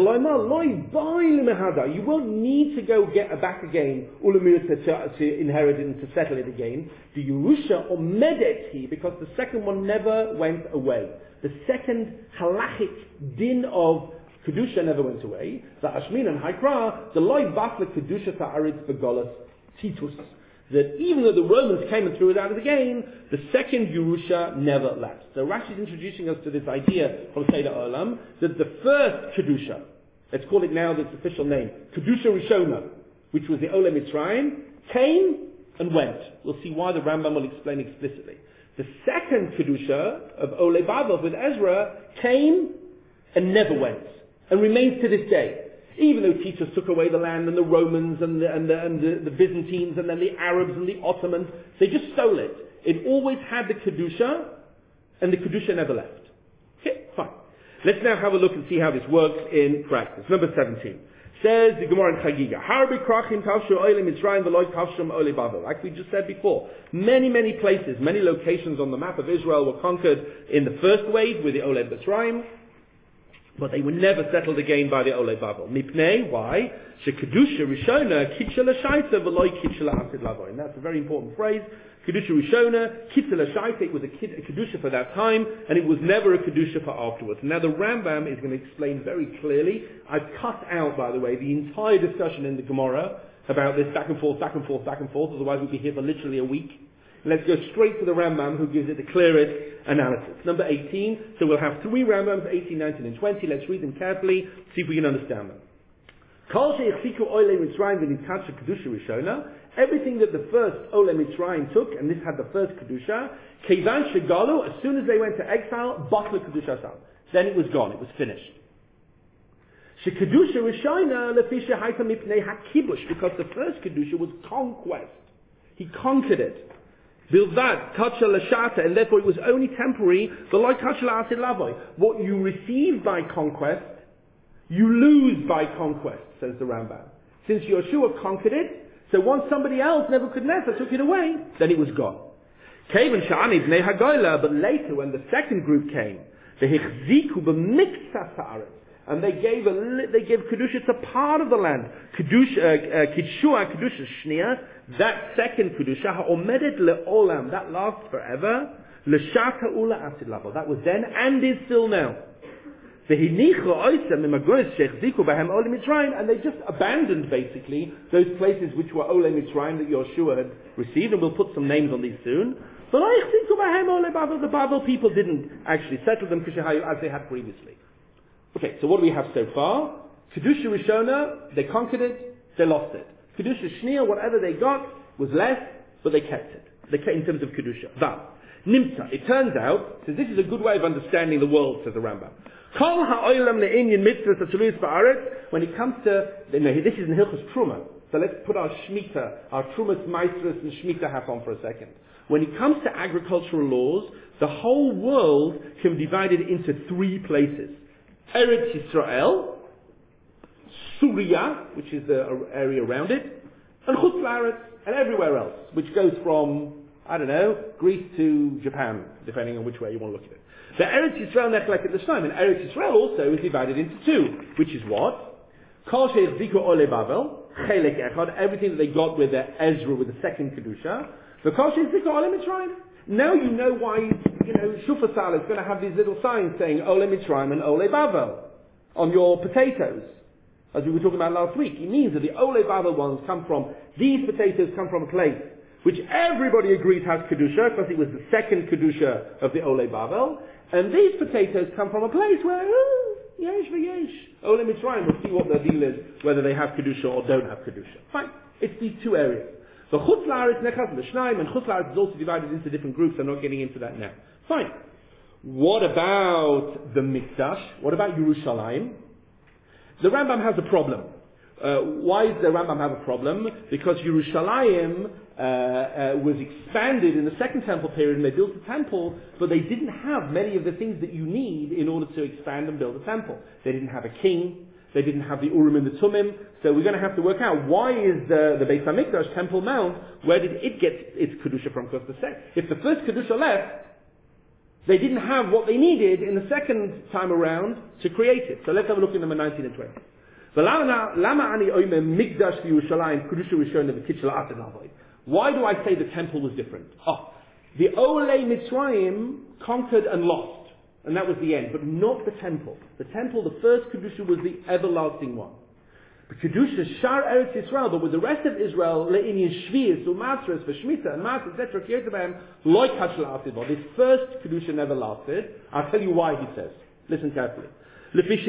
won't need to go get it back again, to, to inherit it and to settle it again. The Yerusha omedet he, because the second one never went away. The second halachic din of Kedusha never went away. The Ashmin and Haikra, the loy bafle Kedusha ta'aritz begolas titus. That even though the Romans came and threw it out of the game, the second Yerusha never lapsed. So Rashi is introducing us to this idea from Seder Olam, that the first Kedusha, let's call it now its official name, Kedusha Rishona, which was the Ole Mitzrayim, came and went. We'll see why the Rambam will explain explicitly. The second Kedusha of Ole Bavel with Ezra came and never went, and remains to this day. Even though Titus took away the land, and the Romans, and the, and, the, and the, the Byzantines, and then the Arabs, and the Ottomans, they just stole it. It always had the Kedusha, and the Kedusha never left. Okay, fine. Let's now have a look and see how this works in practice. Number seventeen. Says the Gemara in Chagiga, Harbi krachim tavshu oile Mitzrayim v'loy tavshum oile Bavel. Like we just said before, many, many places, many locations on the map of Israel were conquered in the first wave with the Ole Mitzrayim, but they were never settled again by the Ole Bavel. Mipnei, why? Shekedusha Rishona kitcha l'shaita v'loy kitcha l'asid lavoy. And that's a very important phrase. Kedusha Rishona, kitcha l'shaita, it was a, kid, a Kedusha for that time, and it was never a Kedusha for afterwards. Now the Rambam is going to explain very clearly. I've cut out, by the way, the entire discussion in the Gemara about this back and forth, back and forth, back and forth, otherwise we'd be here for literally a week. Let's go straight to the Rambam who gives it the clearest analysis. Number eighteen, so we'll have three Rambams, eighteen, nineteen and twenty. Let's read them carefully, see if we can understand them. Everything that the first Ole Mitzrayim took, and this had the first Kedusha, Kevan Shegalu, as soon as they went to exile, Batla Kedusha Sam. Then it was gone, it was finished. Shekedusha Rishona Lefisha Haita Mipnei HaKibush, because the first Kedusha was conquest. He conquered it. Bilvad, Kacha Lashata, and therefore it was only temporary, but like Kacha La'asid Lavoy. What you receive by conquest, you lose by conquest, says the Rambam. Since Yeshua conquered it, so once somebody else, Nebuchadnezzar, took it away, then it was gone. Kavan Sha'ani Bnei Hagoyla, but later when the second group came, the Hichziku b'miktsas ha'aretz, and they gave a they gave kedusha to part of the land, kedusha kedusha kedusha shnia, that second kedusha ha'omedet le'olam, that lasts forever, l'shata ula asid lavo, that was then and is still now. And they just abandoned basically those places which were Ole Mitzrayim that Yeshua had received, and we'll put some names on these soon. But the Babel people didn't actually settle them as they had previously. Okay, so what do we have so far? Kedusha Rishona, they conquered it, they lost it. Kedusha Shnia, whatever they got was less, but they kept it. They kept in terms of Kedusha. Vav. Nimtza. It turns out, so this is a good way of understanding the world, says the Rambam. When it comes to, no, this is in Hilchos Truma, so let's put our Shemitah, our Trumas Maestros and Shemitah hat on for a second. When it comes to agricultural laws, the whole world can be divided into three places. Eretz Yisrael, Syria, which is the area around it, and Chutz La'aretz, and everywhere else, which goes from, I don't know, Greece to Japan, depending on which way you want to look at it. The Eretz Yisrael Nechleket L'Shnayim, and Eretz Yisrael also is divided into two, which is what? Kol she'achziku Ole Bavel, Chelek Echad, everything that they got with the Ezra, with the second Kedusha, the Kol she'achziku Ole Mitzrayim. Now you know why, you know, Shufasal is going to have these little signs saying Ole Mitzrayim and Ole Bavel on your potatoes, as we were talking about last week. It means that the Ole Bavel ones come from, these potatoes come from a place which everybody agrees has Kedusha, because it was the second Kedusha of the Ole Bavel. And these potatoes come from a place where, oh, yesh v'yesh. Ole Mitzrayim, we'll see what the deal is, whether they have Kedusha or don't have Kedusha. Fine. It's these two areas. So Chutz La'aretz Nechas L'Shnayim, and Chutz La'aretz is also divided into different groups. I'm not getting into that now. Fine. What about the Mikdash? What about Yerushalayim? The Rambam has a problem. Uh, why does the Rambam have a problem? Because Yerushalayim uh, uh, was expanded in the Second Temple period, and they built a temple, but they didn't have many of the things that you need in order to expand and build a temple. They didn't have a king. They didn't have the Urim and the Tumim. So we're going to have to work out, why is the, the Beis HaMikdash, Temple Mount, where did it get its Kedusha from? Because the sec- if the first Kedusha left, they didn't have what they needed in the second time around to create it. So let's have a look in number nineteen and twenty. Why do I say the temple was different? Oh, the Ole Mitzrayim conquered and lost, and that was the end, but not the temple. The temple, the first Kedusha, was the everlasting one. The Kedusha, Shar Eretz Yisrael, but with the rest of Israel, Le'inyan Shvius, U'Matzres, V'Shmita, and Matzres, et cetera, K'yetabam, Loi Kach La'asid. This first Kedusha never lasted. I'll tell you why, he says. Listen carefully. Because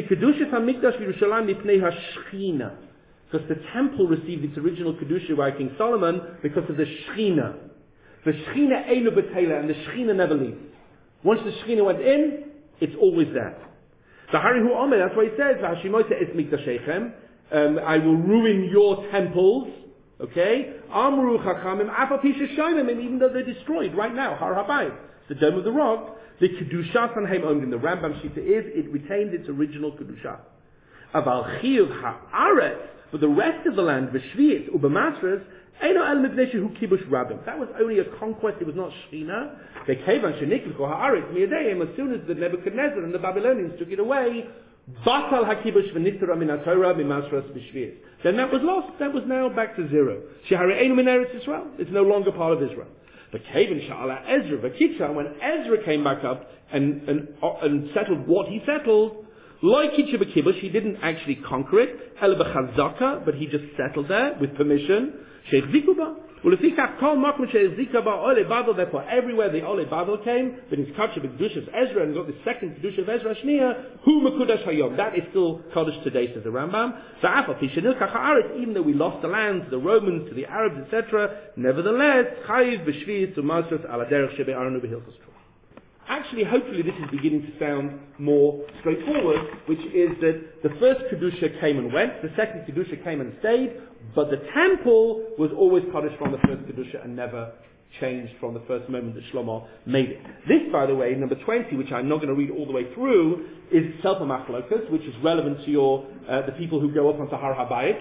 the temple received its original Kedusha by King Solomon because of the Shechina. The Shechina Einu B'Teila, and the Shechina never leaves. Once the Shechina went in, it's always there. The Harihu Omer, that's why he says, um, I will ruin your temples. Okay? Amru Chachamim, Afa Pisha Shaimim, even though they're destroyed right now, Har Habayit, the Dome of the Rock, the Kedusha Sanheim Omrim, the Rambam Shita is, it retains its original Kedusha. Aval Chiyuv Ha'aretz, but the rest of the land, V'shvi'it, U'b'masras, Eino El Mibneshu Hu Kibush Rabim. That was only a conquest, it was not Shechina. Ve'kevan Sheniklichu Ha'aretz, Miyadeim, as soon as the Nebuchadnezzar and the Babylonians took it away, Batal HaKibush V'nistara Min HaTorah Mimasras V'shvi'it. Then that was lost, that was now back to zero. Shehare Eino Min Eretz Yisrael, it's no longer part of Israel. But Kevan Sha'ala Ezra V'kitcha, when Ezra came back up and, and, uh, and settled what he settled, Loi Kitcha B'kibush, he didn't actually conquer it, El B'chazaka, but he just settled there with permission. Sheikh Zikuba. Ulefikach kol makom sheikh Zikuba Ole Babel, therefore everywhere the Ole Babel came, but his Kacha B'kedusha of Ezra, and got the second Kedusha of Ezra Shniya, Hu Mekudash Hayom. That is still Kodesh today, says the Rambam. Za'afal Tishanil Kacha'aret, even though we lost the land to the Romans, to the Arabs, et cetera, nevertheless, Chayiv B'shvi'it to Masras ala derech shebe Aranu B'hilchos Torah. Actually, hopefully this is beginning to sound more straightforward, which is that the first Kedusha came and went, the second Kedusha came and stayed, but the temple was always Kaddish from the first Kedusha and never changed from the first moment that Shlomo made it. This, by the way, number twenty, which I'm not going to read all the way through, is Selfa Machlokas, which is relevant to your, uh, the people who go up onto Har Habayit.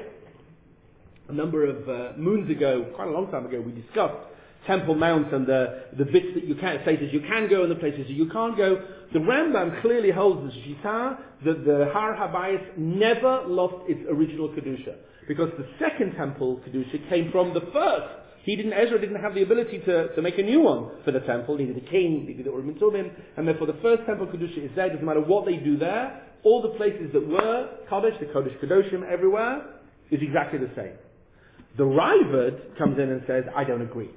A number of uh, moons ago, quite a long time ago, we discussed Temple Mount and the, the bits that you can, places you can go and the places that you can't go. The Rambam clearly holds the Shita that the Har Habayit never lost its original Kedusha. Because the second temple Kedusha came from the first. He didn't, Ezra didn't have the ability to, to make a new one for the temple, neither the king, neither the Urim and Tumim, and therefore the first temple Kedusha is there, doesn't matter what they do there, all the places that were Kodesh, the Kodesh Kedoshim everywhere, is exactly the same. The Ravad comes in and says, I don't agree.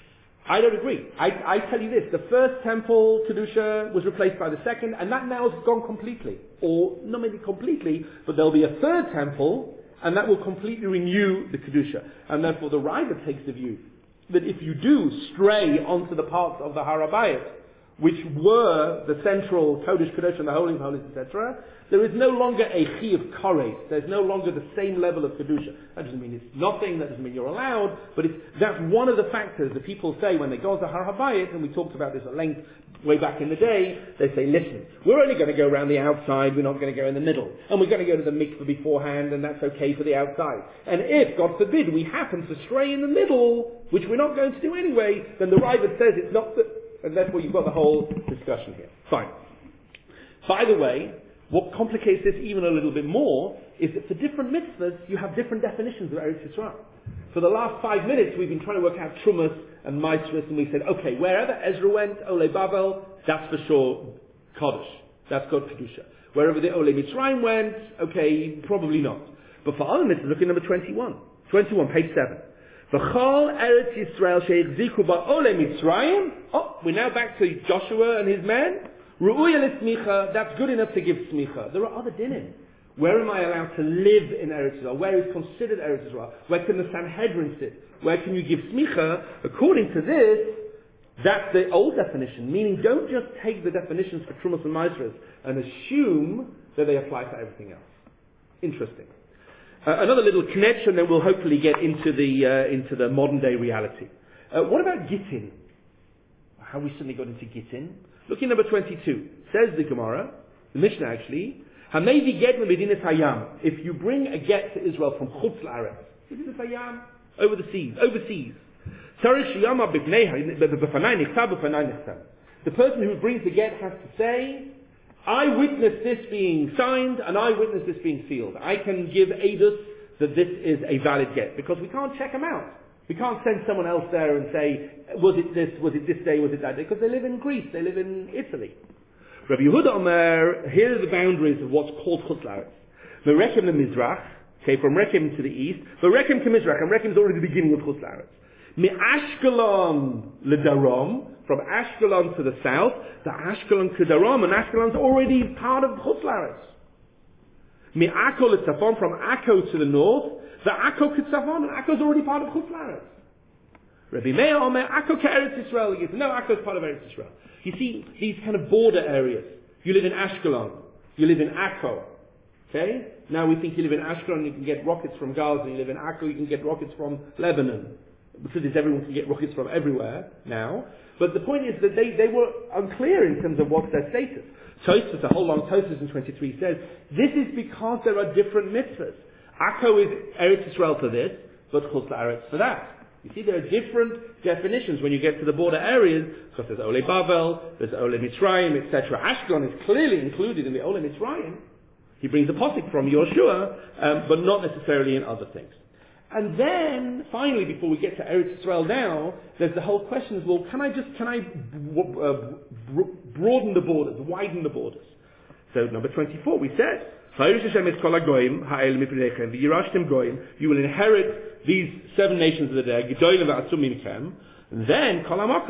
I don't agree. I, I tell you this, the first temple, Kedusha, was replaced by the second, and that now has gone completely. Or, not maybe completely, but there'll be a third temple, and that will completely renew the Kedusha. And therefore the Ravad takes the view that if you do stray onto the parts of the Har Habayit, which were the central Kodesh Kedosh and the Holy of Holies, et cetera, there is no longer a Chi of Kores. There's no longer the same level of Kedusha. That doesn't mean it's nothing, that doesn't mean you're allowed, but it's, that's one of the factors that people say when they go to Har Habayit, and we talked about this at length way back in the day, they say, listen, we're only going to go around the outside, we're not going to go in the middle, and we're going to go to the mikveh beforehand, and that's okay for the outside. And if, God forbid, we happen to stray in the middle, which we're not going to do anyway, then the Ravad says it's not the, and therefore you've got the whole discussion here. Fine. By the way, what complicates this even a little bit more is that for different mitzvahs, you have different definitions of Eretz Yisrael. For the last five minutes, we've been trying to work out Trumas and Maasros, and we said, okay, wherever Ezra went, Ole Babel, that's for sure Kodesh. That's called Kedusha. Wherever the Ole Mitzrayim went, okay, probably not. But for other mitzvahs, look at number twenty-one. twenty-one, page seven. V'chol Eretz Yisrael she'echziku ba'ole Mitzrayim. Oh, we're now back to Joshua and his men. Ru'uya l'smicha, that's good enough to give smicha. There are other dinim. Where am I allowed to live in Eretz Yisrael? Where is considered Eretz Yisrael? Where can the Sanhedrin sit? Where can you give smicha? According to this, that's the old definition, meaning don't just take the definitions for Trumas and Maasros and assume that they apply to everything else. Interesting. Uh, another little knetch, and then we'll hopefully get into the uh, into the modern day reality. Uh, what about Gittin? How we suddenly got into Gittin? Look in number twenty-two. Says the Gemara, the Mishnah actually, Hamevi get Medinas Hayam. If you bring a get to Israel from Chutz La'aretz, Medinas Hayam, over the seas, overseas. The person who brings the get has to say, I witness this being signed and I witness this being sealed. I can give Eidos that this is a valid get, because we can't check them out. We can't send someone else there and say, was it this, was it this day, was it that day, because they live in Greece, they live in Italy. Rabbi Yehuda Omer, here are the boundaries of what's called Chutz La'aretz. Merekem the Mizrach, okay, from Rekem to the east, Merekem to Mizrach, and Rekem is already the beginning of Chutz La'aretz. Me Ashkelon ledarom, from Ashkelon to the south, the Ashkelon to Darom, and Ashkelon's already part of Chutz La'aretz. Me Akko letzafon, from Akko to the north, the Akko Kitzafon, and Akko's already part of Chutz La'aretz. Rabbi Meir Omer, Akko Eretz Yisrael, he says, no, Akko's part of Eretz Yisrael. You see, these kind of border areas. You live in Ashkelon, you live in Akko, okay? Now we think you live in Ashkelon, you can get rockets from Gaza. You live in Akko, you can get rockets from Lebanon. Because it's everyone can get rockets from everywhere now. But the point is that they, they were unclear in terms of what's their status. Tosfos, a whole long Tosfos in twenty-three says, this is because there are different mitzvahs. Akko is Eretz Yisrael for this, but Chutz La'aretz for that. You see, there are different definitions when you get to the border areas, because there's Ole Bavel, there's Ole Mitzrayim, et cetera. Ashkelon is clearly included in the Ole Mitzrayim. He brings a posik from Yoshua, um, but not necessarily in other things. And then, finally, before we get to Eretz Yisrael now, there's the whole question of, well, can I just, can I b- uh, broaden the borders, widen the borders? So, number twenty-four, we said, you will inherit these seven nations of the day, and then,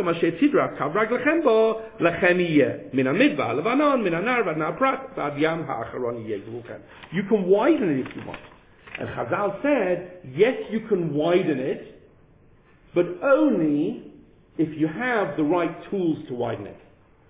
you can widen it if you want. And Chazal said, yes, you can widen it, but only if you have the right tools to widen it.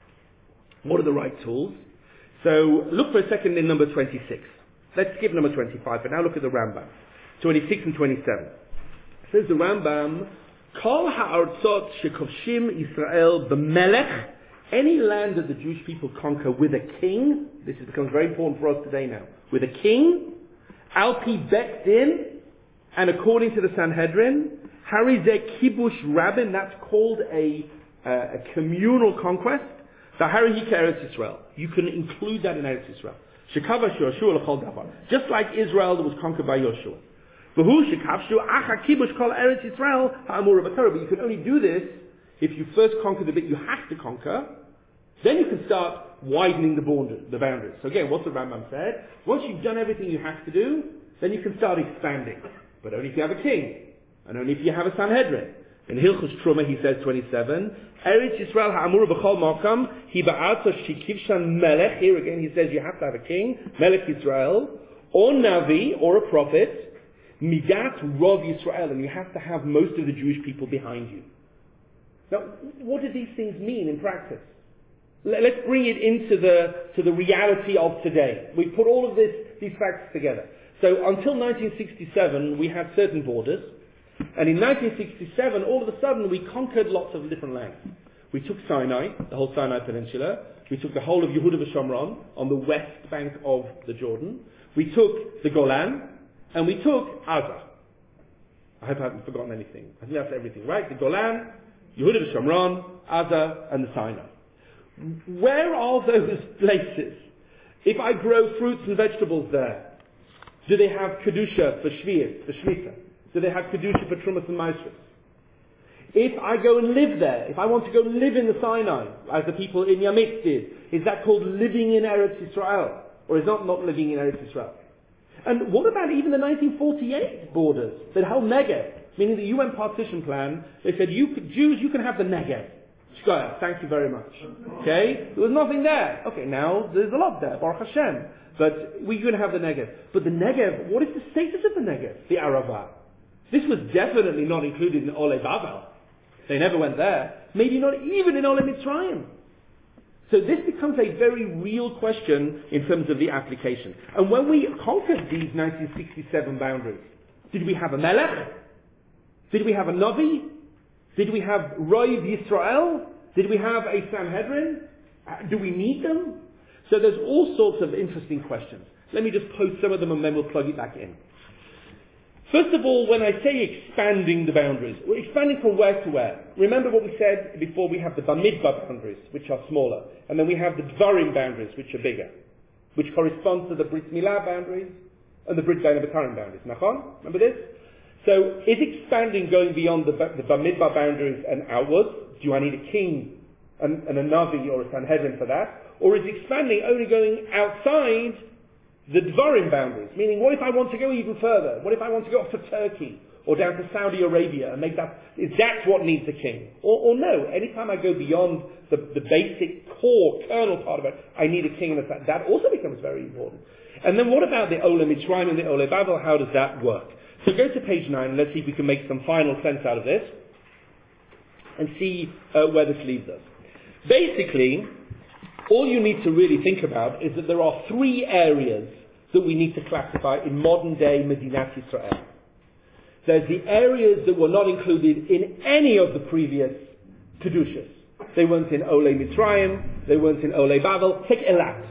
What are the right tools? So, look for a second in number twenty-six. Let's skip number twenty-five, but now look at the Rambam. twenty-six and twenty-seven. It says the Rambam, Kol ha'artzot shekovshim Yisrael b'melech, any land that the Jewish people conquer with a king, this becomes very important for us today now, with a king, Al-Pi Bekdin, and according to the Sanhedrin, Harizeh Kibush Rabin, that's called a, uh, a communal conquest. The Harihika Eretz Yisrael. You can include that in Eretz Yisrael. Shekavash Yoshua l'chol davar. Just like Israel that was conquered by Yoshua. V'hu shekavshu acha kibush kol Eretz Yisrael ha'amur b'Torah. But you can only do this if you first conquer the bit you have to conquer. Then you can start widening the border, the boundaries. So again, what's the Rambam said? Once you've done everything you have to do, then you can start expanding. But only if you have a king. And only if you have a Sanhedrin. In Hilchos Truma he says twenty-seven, Eretz Yisrael ha'amur b'chol makam, hi ba'atza shikivshan melech. Here again he says you have to have a king, Melech Yisrael, or Navi, or a prophet, midat rov Yisrael, and you have to have most of the Jewish people behind you. Now, what do these things mean in practice? Let's bring it into the to the reality of today. We put all of this these facts together. So until nineteen sixty-seven, we had certain borders. And in nineteen sixty-seven, all of a sudden, we conquered lots of different lands. We took Sinai, the whole Sinai Peninsula. We took the whole of Yehuda v'Shomron on the west bank of the Jordan. We took the Golan, and we took Gaza. I hope I haven't forgotten anything. I think that's everything, right? The Golan, Yehuda v'Shomron, Gaza, and the Sinai. Where are those places? If I grow fruits and vegetables there, do they have Kedusha for Shvi'is, for Shemitah? Do they have Kedusha for Trumas and Maasros? If I go and live there, if I want to go live in the Sinai, as the people in Yamitz did, is that called living in Eretz Yisrael? Or is that not living in Eretz Yisrael? And what about even the nineteen forty-eight borders that held Negev? Meaning the U N partition plan, they said, you Jews, you can have the Negev. Shkoyah, thank you very much. Okay? There was nothing there. Okay, now there's a lot there, Baruch Hashem. But we can have the Negev. But the Negev, what is the status of the Negev? The Arava. This was definitely not included in Ole Bavel. They never went there. Maybe not even in Ole Mitzrayim. So this becomes a very real question in terms of the application. And when we conquered these nineteen sixty-seven boundaries, did we have a Melech? Did we have a Navi? Did we have Roiv Yisrael? Did we have a Sanhedrin? Uh, do we need them? So there's all sorts of interesting questions. Let me just pose some of them and then we'll plug it back in. First of all, when I say expanding the boundaries, we're expanding from where to where? Remember what we said before, we have the Bamidbar boundaries, which are smaller, and then we have the Dvarim boundaries, which are bigger, which correspond to the Brit Milah boundaries and the Brit Bein HaBetarim boundaries. Nachon? Remember this? So, is expanding going beyond the, the Bamidbar boundaries and outwards? Do I need a king and, and a Navi or a Sanhedrin for that? Or is expanding only going outside the Dvarim boundaries? Meaning, what if I want to go even further? What if I want to go up to Turkey or down to Saudi Arabia and make that, is that what needs a king? Or, or no, anytime I go beyond the, the basic core, kernel part of it, I need a king and a, that also becomes very important. And then what about the Ole Mitzrayim and the Ole Bavel? How does that work? So go to page nine and let's see if we can make some final sense out of this and see uh, where this leaves us. Basically, all you need to really think about is that there are three areas that we need to classify in modern-day Medinat Yisrael. There's the areas that were not included in any of the previous Kedushas. They weren't in Olei Mitzrayim, they weren't in Olei Bavel. Take Elat.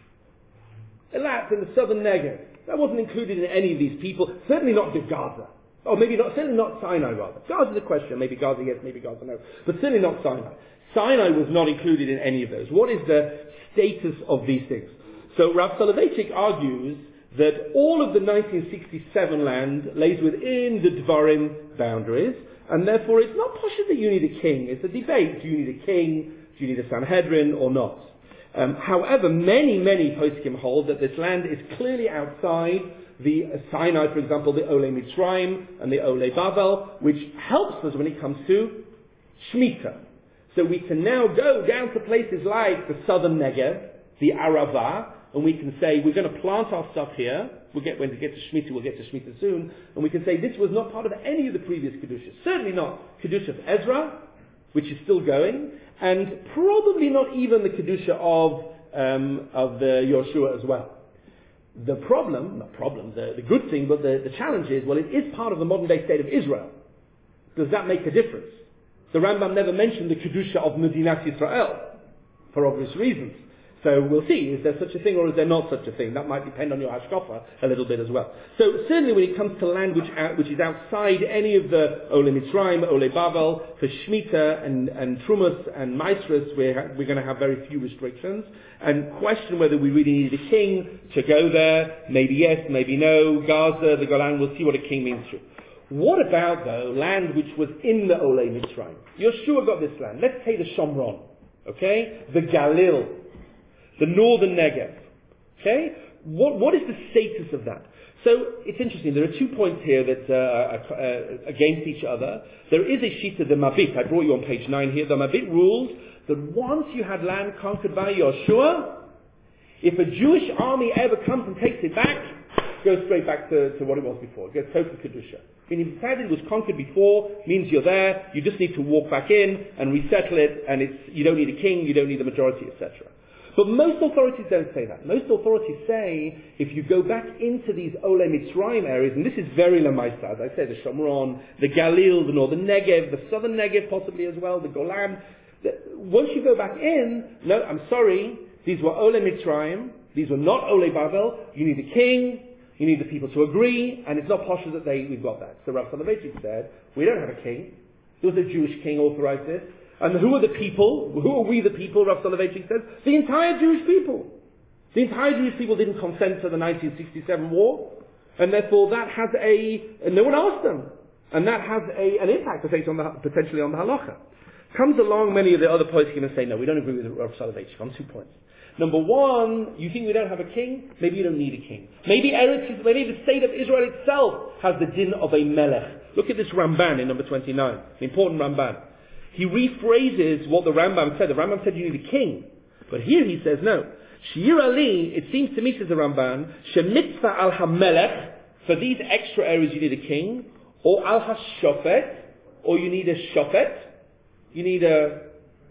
Elat in the southern Negev. That wasn't included in any of these people, certainly not the Gaza. Or maybe not, certainly not Sinai rather. Gaza's a question, maybe Gaza yes, maybe Gaza no. But certainly not Sinai. Sinai was not included in any of those. What is the status of these things? So Rav Soloveitchik argues that all of the nineteen sixty-seven land lays within the Dvarim boundaries, and therefore it's not possible that you need a king. It's a debate. Do you need a king? Do you need a Sanhedrin or not? Um, however, many, many poskim hold that this land is clearly outside the uh, Sinai, for example, the Olei Mitzrayim and the Olei Bavel, which helps us when it comes to Shemitah. So we can now go down to places like the southern Negev, the Arava, and we can say, we're going to plant our stuff here. We'll get, when we get to Shemitah, we'll get to Shemitah soon. And we can say, this was not part of any of the previous Kedushas. Certainly not Kedusha of Ezra, which is still going, and probably not even the Kedusha of, um, of the Yoshua as well. The problem, not problem, the, the good thing, but the, the challenge is, well, it is part of the modern day state of Israel. Does that make a difference? The Rambam never mentioned the Kedusha of Medinat Yisrael, for obvious reasons. So we'll see, is there such a thing or is there not such a thing? That might depend on your hashkafa a little bit as well. So certainly when it comes to land which, out, which is outside any of the Olei Mitzrayim, Olei Bavel, for Shemitah and, and Trumas and Maestras, we're, ha- we're going to have very few restrictions. And question whether we really need a king to go there. Maybe yes, maybe no. Gaza, the Golan, we'll see what a king means through. What about, though, land which was in the Olei Mitzrayim? Yeshua got this land. Let's say the Shomron, okay? The Galil, the northern Negev. Okay? What, what is the status of that? So, it's interesting. There are two points here that uh, are uh, against each other. There is a Shita, the Mabit. I brought you on page nine here. The Mabit rules that once you had land conquered by Yeshua, if a Jewish army ever comes and takes it back, it goes straight back to, to what it was before. It goes total Kedusha. Meaning, the fact that it was conquered before means you're there, you just need to walk back in and resettle it, and it's, you don't need a king, you don't need a majority, et cetera. But most authorities don't say that. Most authorities say, if you go back into these Olei Mitzrayim areas, and this is very Lamaisa, as I said, the Shomron, the Galil, the northern Negev, the southern Negev possibly as well, the Golan, the, once you go back in, no, I'm sorry, these were Olei Mitzrayim, these were not Olei Bavel, you need a king, you need the people to agree, and it's not possible that they, we've got that. So Rav Soloveitchik said, we don't have a king, there was a Jewish king authorized this. And who are the people? Who are we the people, Rav Soloveitchik says? The entire Jewish people. The entire Jewish people didn't consent to the nineteen sixty-seven war. And therefore that has a, and no one asked them. And that has a, an impact on the, potentially on the halacha. Comes along many of the other poskim and say, no, we don't agree with Rav Soloveitchik on two points. Number one, you think we don't have a king? Maybe you don't need a king. Maybe Eretz, maybe the state of Israel itself has the din of a melech. Look at this Ramban in number twenty-nine. The important Ramban. He rephrases what the Rambam said. The Rambam said you need a king. But here he says, no. Shir Ali, it seems to me, says the Ramban, Shemitzvah al ha-melech, for these extra areas you need a king, or al ha-shofet, or you need a shofet, you need a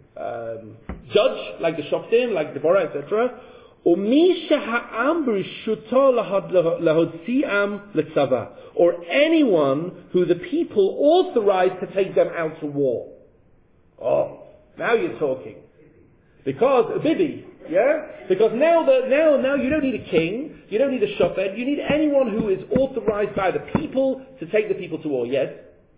um, judge, like the shoftim, like Deborah, et cetera, or mi sheha'am b'rishuto lahotzi'am letzava, or anyone who the people authorized to take them out to war. Oh, now you're talking. Because, Bibi, yeah? Because now, the, now, now you don't need a king, you don't need a shofet, you need anyone who is authorized by the people to take the people to war, yes?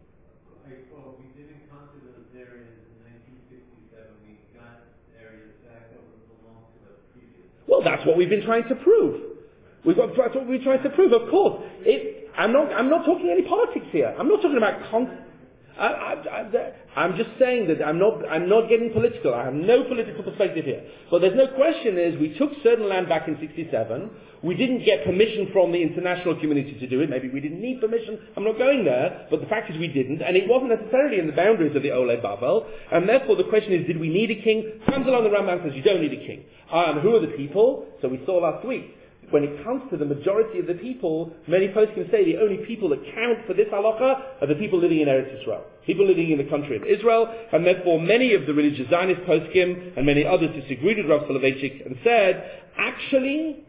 Well, we didn't conquer those areas in nineteen sixty-seven, we got areas back that belonged to the previous. Well, that's what we've been trying to prove. We've got, that's what we're trying to prove, of course. It, I'm not, I'm not talking any politics here. I'm not talking about con- I, I, I, I'm just saying that I'm not, I'm not getting political. I have no political perspective here. But there's no question is we took certain land back in sixty-seven. We didn't get permission from the international community to do it. Maybe we didn't need permission. I'm not going there. But the fact is we didn't. And it wasn't necessarily in the boundaries of the Olei Bavel. And therefore the question is, did we need a king? Comes along the Rambam says, you don't need a king. Ah, and who are the people? So we saw last week. When it comes to the majority of the people, many folks can say the only people that count for this halacha are the people living in Eretz Israel. People living in the country of Israel, and therefore many of the religious Zionist poskim and many others disagreed with Rav Soloveitchik and said, actually,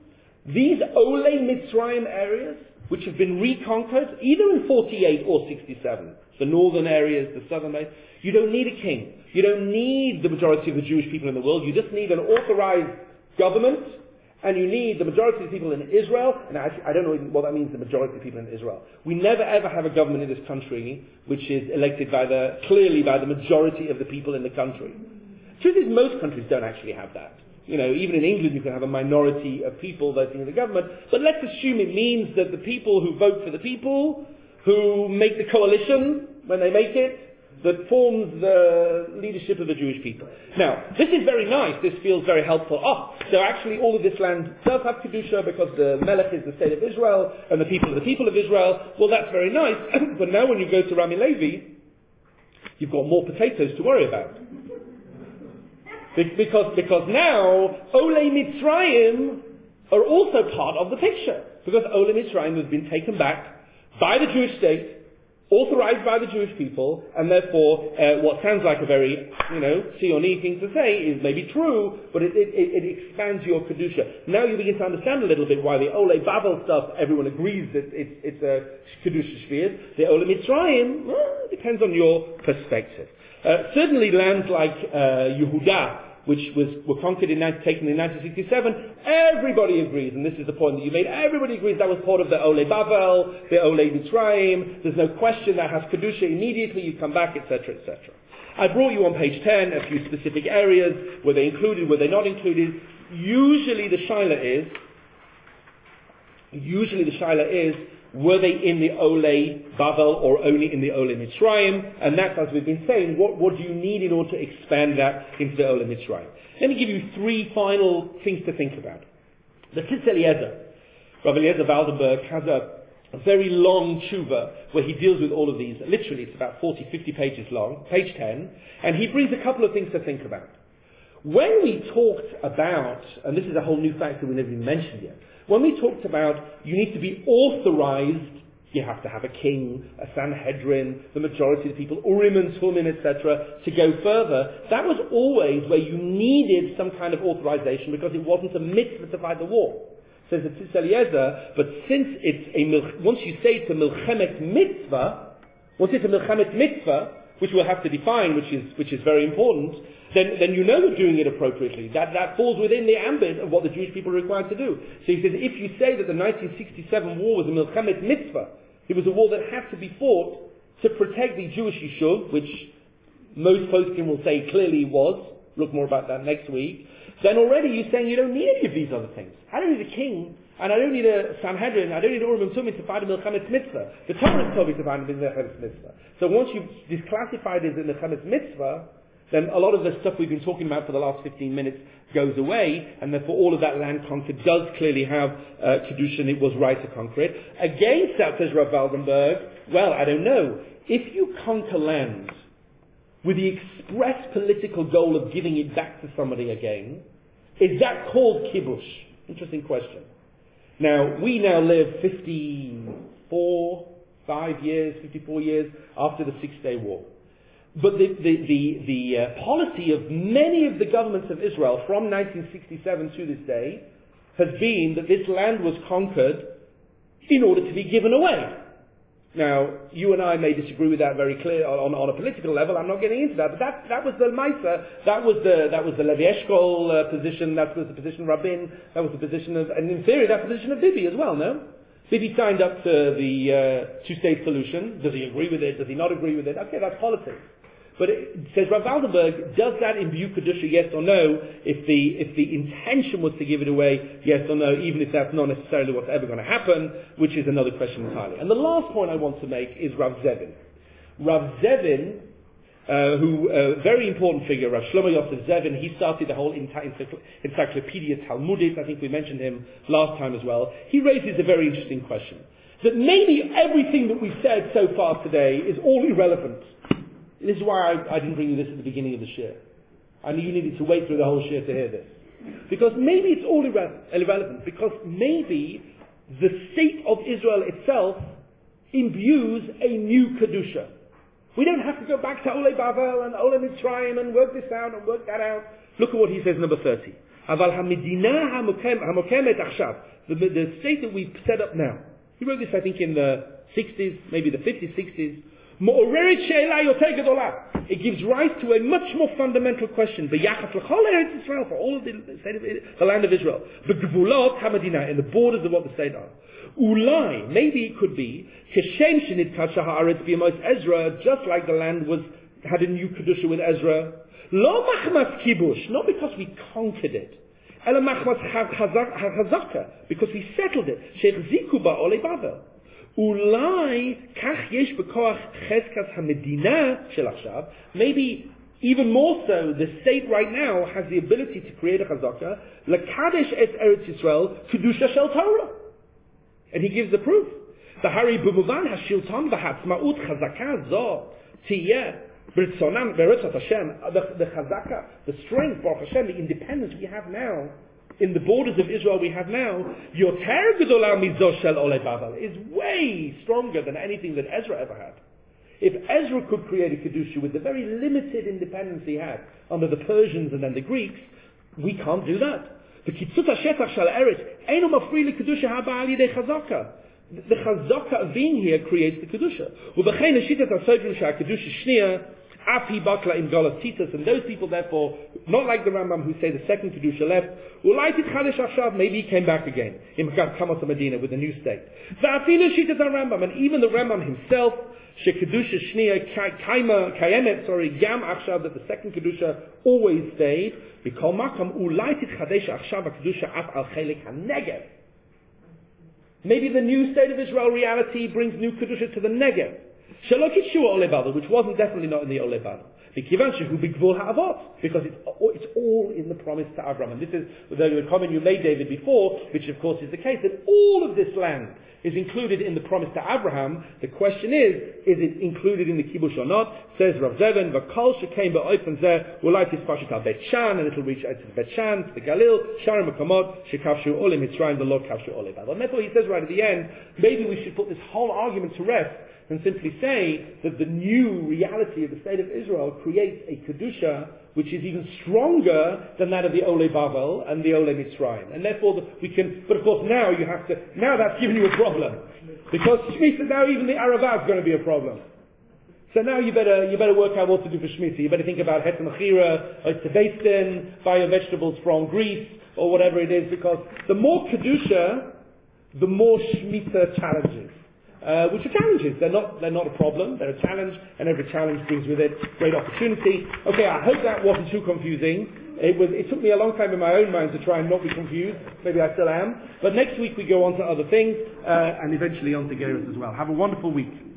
These Olei Mitzrayim areas, which have been reconquered, either in forty-eight or sixty-seven, the northern areas, the southern areas, you don't need a king. You don't need the majority of the Jewish people in the world. You just need an authorized government, and you need the majority of the people in Israel. And I, I don't know what that means, the majority of people in Israel. We never ever have a government in this country which is elected by the, clearly by the majority of the people in the country. Truth is, most countries don't actually have that. You know, even in England you can have a minority of people voting in the government, but let's assume it means that the people who vote for the people, who make the coalition when they make it, that forms the leadership of the Jewish people. Now, this is very nice, this feels very helpful. Oh, so actually all of this land does have Kedusha because the Melech is the state of Israel and the people are the people of Israel. Well, that's very nice, but now when you go to Rami Levi, you've got more potatoes to worry about. Because, because now, Olei Mitzrayim are also part of the picture. Because Olei Mitzrayim has been taken back by the Jewish state, authorized by the Jewish people, and therefore, uh, what sounds like a very, you know, Zioni thing to say is maybe true, but it, it, it expands your Kedusha. Now you begin to understand a little bit why the Olei Babel stuff, everyone agrees that it's, it's a Kedusha sphere. The Olei Mitzrayim, well, depends on your perspective. Uh, certainly lands like uh, Yehuda, which was were conquered in taken in nineteen sixty-seven, everybody agrees, and this is the point that you made, everybody agrees that was part of the Olei Bavel, the Olei Mitzrayim, there's no question that has Kedusha immediately, you come back, et cetera, et cetera. I brought you on page ten a few specific areas, were they included, were they not included. Usually the shaila is, usually the shaila is, were they in the Olei Bavel or only in the Olei Mitzrayim? And that's, as we've been saying, what, what do you need in order to expand that into the Olei Mitzrayim? Let me give you three final things to think about. The Tzitz Eliezer, Rabbi Eliezer Waldenberg, has a, a very long tshuva where he deals with all of these. Literally, it's about forty, fifty pages long, page ten, and he brings a couple of things to think about. When we talked about, and this is a whole new factor we never even mentioned yet, when we talked about you need to be authorized, you have to have a king, a Sanhedrin, the majority of the people, Urim and Tumim, et cetera, to go further, that was always where you needed some kind of authorization because it wasn't a mitzvah to fight the war. Says the Tzitz Eliezer, but since it's a, once you say it's a milchemet mitzvah, once it's a milchemet mitzvah, which we'll have to define, which is, which is very important, then, then you know you're doing it appropriately. That, that falls within the ambit of what the Jewish people are required to do. So he says, if you say that the nineteen sixty-seven war was a milchemet mitzvah, it was a war that had to be fought to protect the Jewish Yishuv, which most poskim will say clearly was, look more about that next week, then already you're saying you don't need any of these other things. I don't need a king, and I don't need a Sanhedrin, I don't need Urim and Tumim to fight a milchemet mitzvah. The Torah told me to fight a milchemet mitzvah. So once you've disclassified it as a milchemet mitzvah, then a lot of the stuff we've been talking about for the last fifteen minutes goes away, and therefore all of that land conquered does clearly have uh, Kedusha, and it was right to conquer it. Against that, says Rav Waldenberg, well, I don't know. If you conquer land with the express political goal of giving it back to somebody again, is that called kibush? Interesting question. Now, we now live fifty-four, five years, fifty-four years after the Six-Day War. But the, the, the, the uh, policy of many of the governments of Israel from nineteen sixty-seven to this day has been that this land was conquered in order to be given away. Now, you and I may disagree with that very clear on, on a political level. I'm not getting into that, but that, that was the Maisa, that was the, that was the Levi Eshkol uh, position, that was the position of Rabin, that was the position of, and in theory, that position of Bibi as well, no? Bibi signed up to the uh, two-state solution. Does he agree with it? Does he not agree with it? Okay, that's politics. But it says Rav Waldenberg, does that imbue Kedusha, yes or no? If the if the intention was to give it away, yes or no, even if that's not necessarily what's ever going to happen, which is another question entirely. And the last point I want to make is Rav Zevin. Rav Zevin, uh, who, a uh, very important figure, Rav Shlomo Yosef Zevin, he started the whole Encyclopedia Talmudic, I think we mentioned him last time as well. He raises a very interesting question. That maybe everything that we've said so far today is all irrelevant. This is why I, I didn't bring you this at the beginning of the shir. I knew you needed to wait through the whole shir to hear this. Because maybe it's all irre- irrelevant. Because maybe the state of Israel itself imbues a new Kedusha. We don't have to go back to Olei Bavel and Olei Mitzrayim and work this out and work that out. Look at what he says, number thirty. אבל המדינה המוקמת עכשיו, the, the state that we've set up now. He wrote this, I think, in the sixties, maybe the fifties, sixties. It gives rise to a much more fundamental question. For all of the, state of, the land of Israel. In the borders of what the state are. Ulai, maybe it could be, Ezra, just like the land was had a new kedusha with Ezra. Lo machmas kibush, not because we conquered it. Ela machmas chazaka, because we settled it. Shechziku ba'olei Bavel. Ulai kach yesh b'koach cheskas hamedina shel achshav. Maybe even more so, the state right now has the ability to create a chazaka. Lekadesh et Eretz Yisrael kedusha shel Torah. And he gives the proof. The Hari b'muvan hashilton v'hatzmaut chazaka zo tiyeh. B'ritzonam b'ritzot Hashem, the the chazaka, the strength, Baruch Hashem, the independence we have now in the borders of Israel we have now, yoter gedola mizo shel olei Bavel, is way stronger than anything that Ezra ever had. If Ezra could create a kedusha with the very limited independence he had under the Persians and then the Greeks, we can't do that. The kitzut hashetach shel eretz eino mafri lekedusha haba al yidei chazaka. The chazaka of being here creates the kedusha. U'b'chein hashitat hasodrim shah kedusha shnia. Afi bakla in Golas Titus, and those people therefore, not like the Rambam who say the second Kedusha left, Ulaitit Chadesh Achshav, maybe he came back again, in Kamos Medina with a new state. Va'afinu Shitat Rambam, and even the Rambam himself, Shekedusha Shnia Kaima Kayemet, sorry, Yam Achshav, that the second Kedusha always stayed, B'kol Makam Ulaitit Chadesh Achshav Kedusha Af Al Chelik HaNegev. Maybe the new state of Israel reality brings new Kedusha to the Negev. Which wasn't definitely not in the Oleh Badal. Because it's, it's all in the promise to Abraham. And this is the comment you made, David, before, which of course is the case, that all of this land is included in the promise to Abraham. The question is, is it included in the Kibush or not? Says Rav Zevin, V'kol shekaim ba'ofen zeh, ulai tispashit al Bet Shan, and it'll reach to Bet Shan, to the Galil, Sharim Makamot, shekavshu olim Mitzrayim, the Lord kavshu oleh Badal. And therefore he says right at the end, maybe we should put this whole argument to rest and simply say that the new reality of the state of Israel creates a Kedusha which is even stronger than that of the Oleh Bavel and the Oleh Mitzrayim. And therefore the, we can, but of course now you have to, now that's given you a problem. Because Shemitah, now even the Aravah is going to be a problem. So now you better, you better work out what to do for Shemitah. You better think about Het Mechira, or Tebestin, buy your vegetables from Greece, or whatever it is, because the more Kedusha, the more Shemitah challenges. Uh, which are challenges. They're not, they're not a problem. They're a challenge, and every challenge brings with it great opportunity. Okay, I hope that wasn't too confusing. It was, it took me a long time in my own mind to try and not be confused. Maybe I still am. But next week we go on to other things, uh, and eventually on to Geras as well. Have a wonderful week.